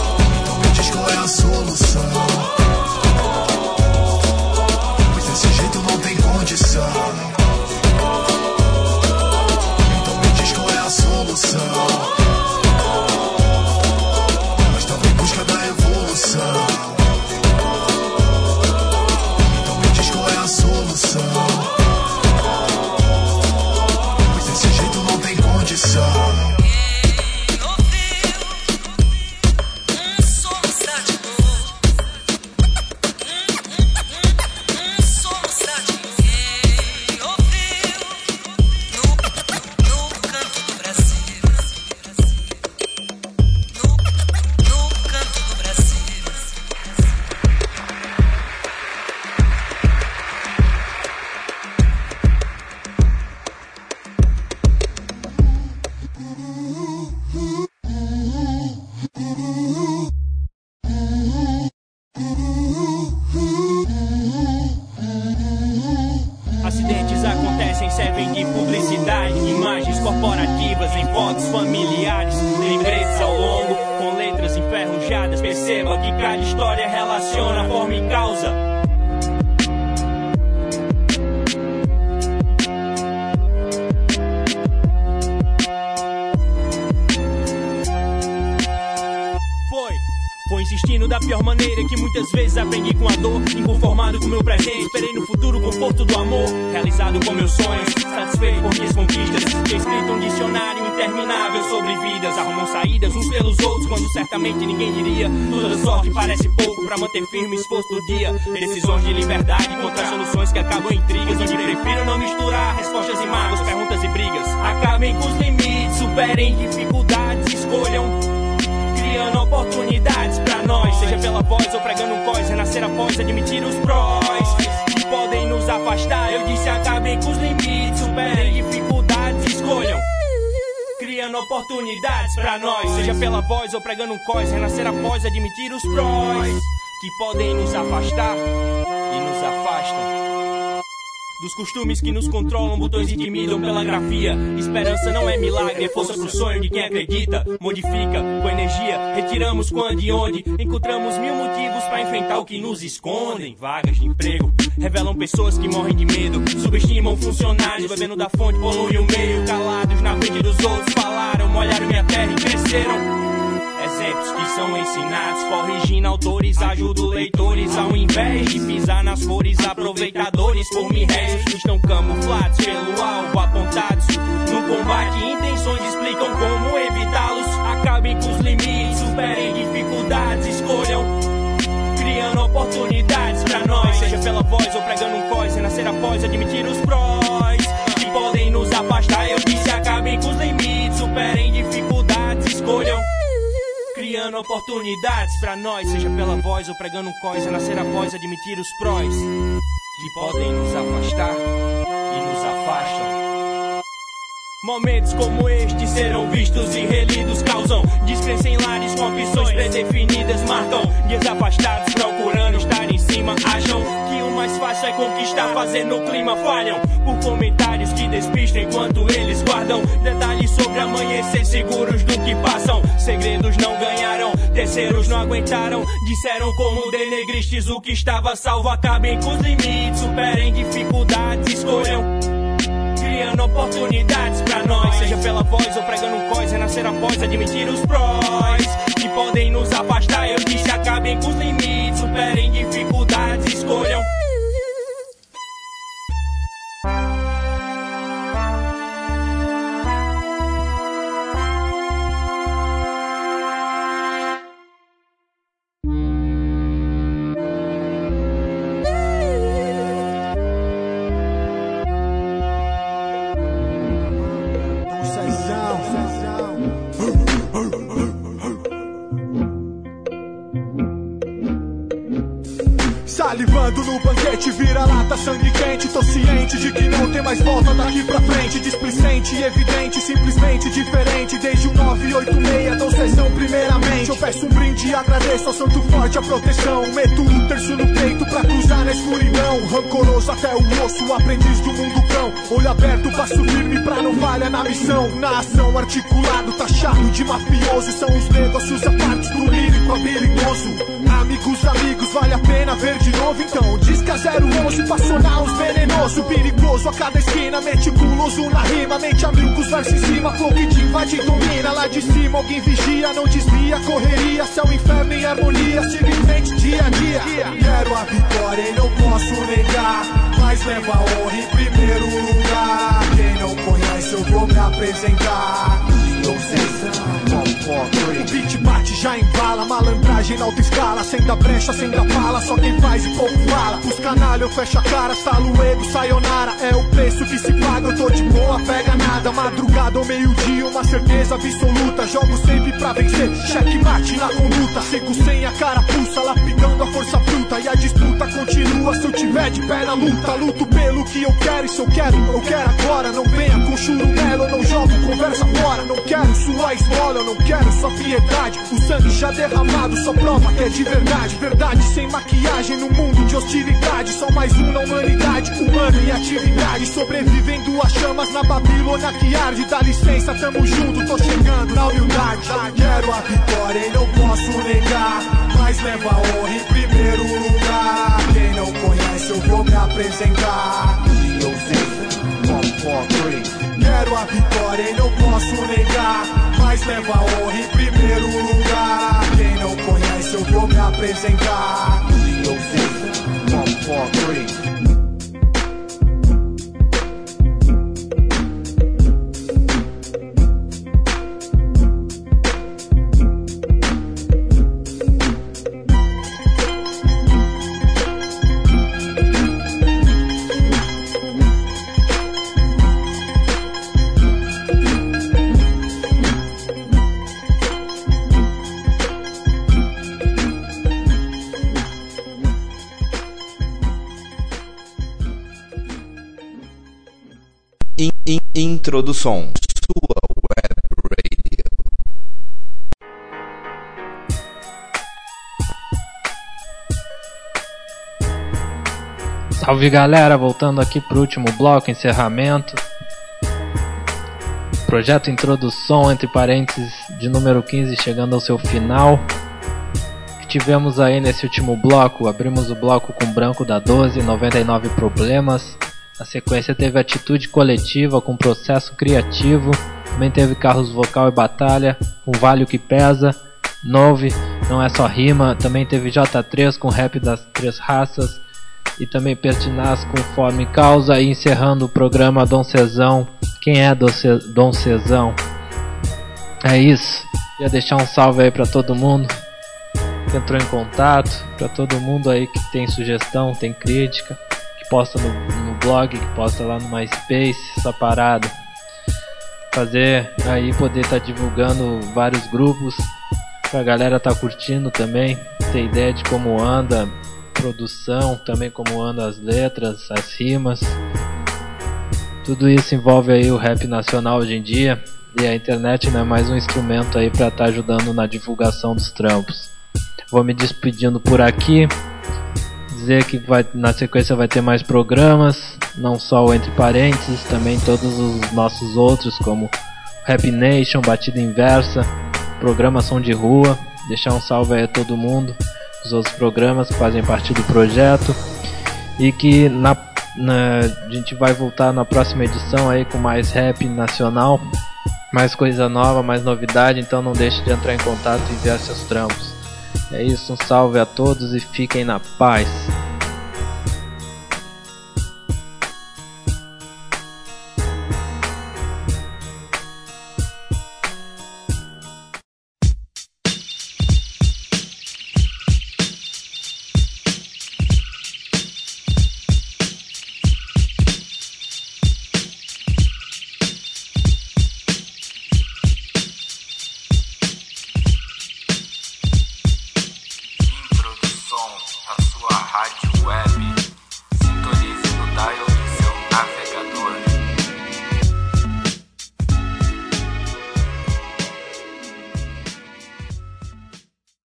separadas. Perceba que cada história relaciona forma e causa. Foi insistindo da pior maneira que muitas vezes aprendi com a dor. Inconformado com meu presente, esperei no futuro o conforto do amor. Realizado com meus sonhos, satisfeito por minhas conquistas. Tinha escrito um dicionário interminável sobre vidas. Arrumam saídas uns pelos outros quando certamente ninguém diria. Toda sorte parece pouco pra manter firme o esforço do dia. Decisões de liberdade contra soluções que acabam em intrigas, onde prefiro não misturar respostas e mágoas, perguntas e brigas. Acabem com os limites, superem dificuldades, escolham criando oportunidades pra nós, seja pela voz ou pregando um cós, renascer após admitir os prós que podem nos afastar. Eu disse acabem com os limites, superem dificuldades, escolham criando oportunidades pra nós, seja pela voz ou pregando um cós, renascer após admitir os prós que podem nos afastar e nos afastam dos costumes que nos controlam, botões intimidam pela grafia. Esperança não é milagre, é força pro sonho de quem acredita. Modifica com energia, retiramos quando e onde encontramos mil motivos pra enfrentar o que nos escondem. Vagas de emprego revelam pessoas que morrem de medo, subestimam funcionários, bebendo da fonte, poluem o meio. Calados na frente dos outros, falaram, molharam minha terra e cresceram. Exemplos que são ensinados, corrigindo autores, ajudo leitores, ao invés de pisar nas flores, aproveitadores por réis estão camuflados pelo alvo, apontados no combate, intenções explicam como evitá-los. Acabem com os limites, superem dificuldades, escolham criando oportunidades pra nós, seja pela voz ou pregando um cós, renascer após admitir os prós que podem nos afastar. Eu disse acabem com os limites, superem dificuldades, escolham criando oportunidades pra nós, seja pela voz ou pregando um cós, renascer após admitir os prós que podem nos afastar e nos afastam. Momentos como este serão vistos e relidos, causam descrença em lares com opções predefinidas, marcam dias afastados procurando estar em cima, acham que o mais fácil é conquistar, fazendo o clima, falham por comentários que despistam enquanto eles guardam detalhes sobre amanhecer, seguros do que passam. Segredos não ganharam, terceiros não aguentaram, disseram como denegristes o que estava salvo. Acabem com os limites, superem dificuldades, escolham criando oportunidades pra nós, seja pela voz ou pregando um cós, renascer após admitir os prós que podem nos afastar. Eu disse acabem com os limites, superem dificuldades, escolham
salivando no banquete, vira-lata, sangue quente. Tô ciente de que não tem mais volta daqui pra frente. Displicente, evidente, simplesmente diferente. Desde o 986, dou sessão primeiramente. Eu peço um brinde e agradeço ao santo forte a proteção. Meto um terço no peito pra cruzar na escuridão. Rancoroso até o osso, aprendiz do mundo cão. Olho aberto, passo firme pra não falha na missão. Na ação, articulado, taxado de mafioso. São os negócios a partes do lírico habilidoso. Amigos, vale a pena ver de novo. Então diz que a 011 passou na os venenoso. Perigoso a cada esquina, meticuloso na rima. Mente a mil com os versos em cima, flow que te invade e domina. Lá de cima alguém vigia, não desvia, correria. Céu, inferno em harmonia, siga em frente dia a dia. Quero a vitória e não posso negar, mas leva a honra em primeiro lugar. Quem não conhece eu vou me apresentar. O beat bate, já embala, malandragem na alta escala. Sem dar brecha, sem dar bala, só quem faz e pouco fala. Os canalha eu fecho a cara, saluego, sayonara. É o preço que se paga, eu tô de boa, pega nada. Madrugada ou meio-dia, uma certeza absoluta. Jogo sempre pra vencer, checkmate na conduta. Sigo sem a cara pulsa, lapidando a força bruta. E a disputa continua. rua se eu tiver de pé na luta. Luto pelo que eu quero e se eu quero agora. Não venha com churumelo, eu não jogo conversa fora. Não quero sua esmola, eu não quero sua piedade. O sangue já derramado só prova que é de verdade. Verdade sem maquiagem no mundo de hostilidade. Só mais um na humanidade, humano em atividade. Sobrevivendo a chamas na Babilônia que arde. Dá licença, tamo junto, tô chegando na humildade.
Quero a vitória e não posso negar, mas leva a honra em primeiro lugar. Quem não conhece eu vou me apresentar. Quero a vitória e não posso negar, mas leva a honra em primeiro lugar. Quem não conhece eu vou me apresentar.
Introdução, sua web radio.
Salve galera, voltando aqui pro último bloco, encerramento. Projeto Introdução, entre parênteses, de número 15, chegando ao seu final. Que tivemos aí nesse último bloco, abrimos o bloco com Branco da 12, 99 Problemas. Na sequência teve Atitude Coletiva com Processo Criativo. Também teve Carros Vocal e Batalha com Vale o que Pesa. 9, Não É Só Rima. Também teve J3 com Rap das Três Raças. E também Pertinaz com Forma e Causa. E encerrando o programa Dom Cezão. Quem é Dom Cezão? É isso. Queria deixar um salve aí pra todo mundo que entrou em contato. Pra todo mundo aí que tem sugestão, tem crítica. Que posta no blog, que posta lá no MySpace, essa parada. Fazer aí, poder estar divulgando vários grupos pra galera tá curtindo também, ter ideia de como anda a produção, também como anda as letras, as rimas. Tudo isso envolve aí o rap nacional hoje em dia, e a internet não é mais um instrumento aí pra estar ajudando na divulgação dos trampos. Vou me despedindo por aqui. Dizer que na sequência vai ter mais programas, não só o Entre Parênteses, também todos os nossos outros, como Rap Nation, Batida Inversa, programa Som de Rua. Deixar um salve aí a todo mundo, os outros programas que fazem parte do projeto. E que a gente vai voltar na próxima edição aí com mais rap nacional, mais coisa nova, mais novidade, então não deixe de entrar em contato e enviar seus trampos. É isso, um salve a todos e fiquem na paz.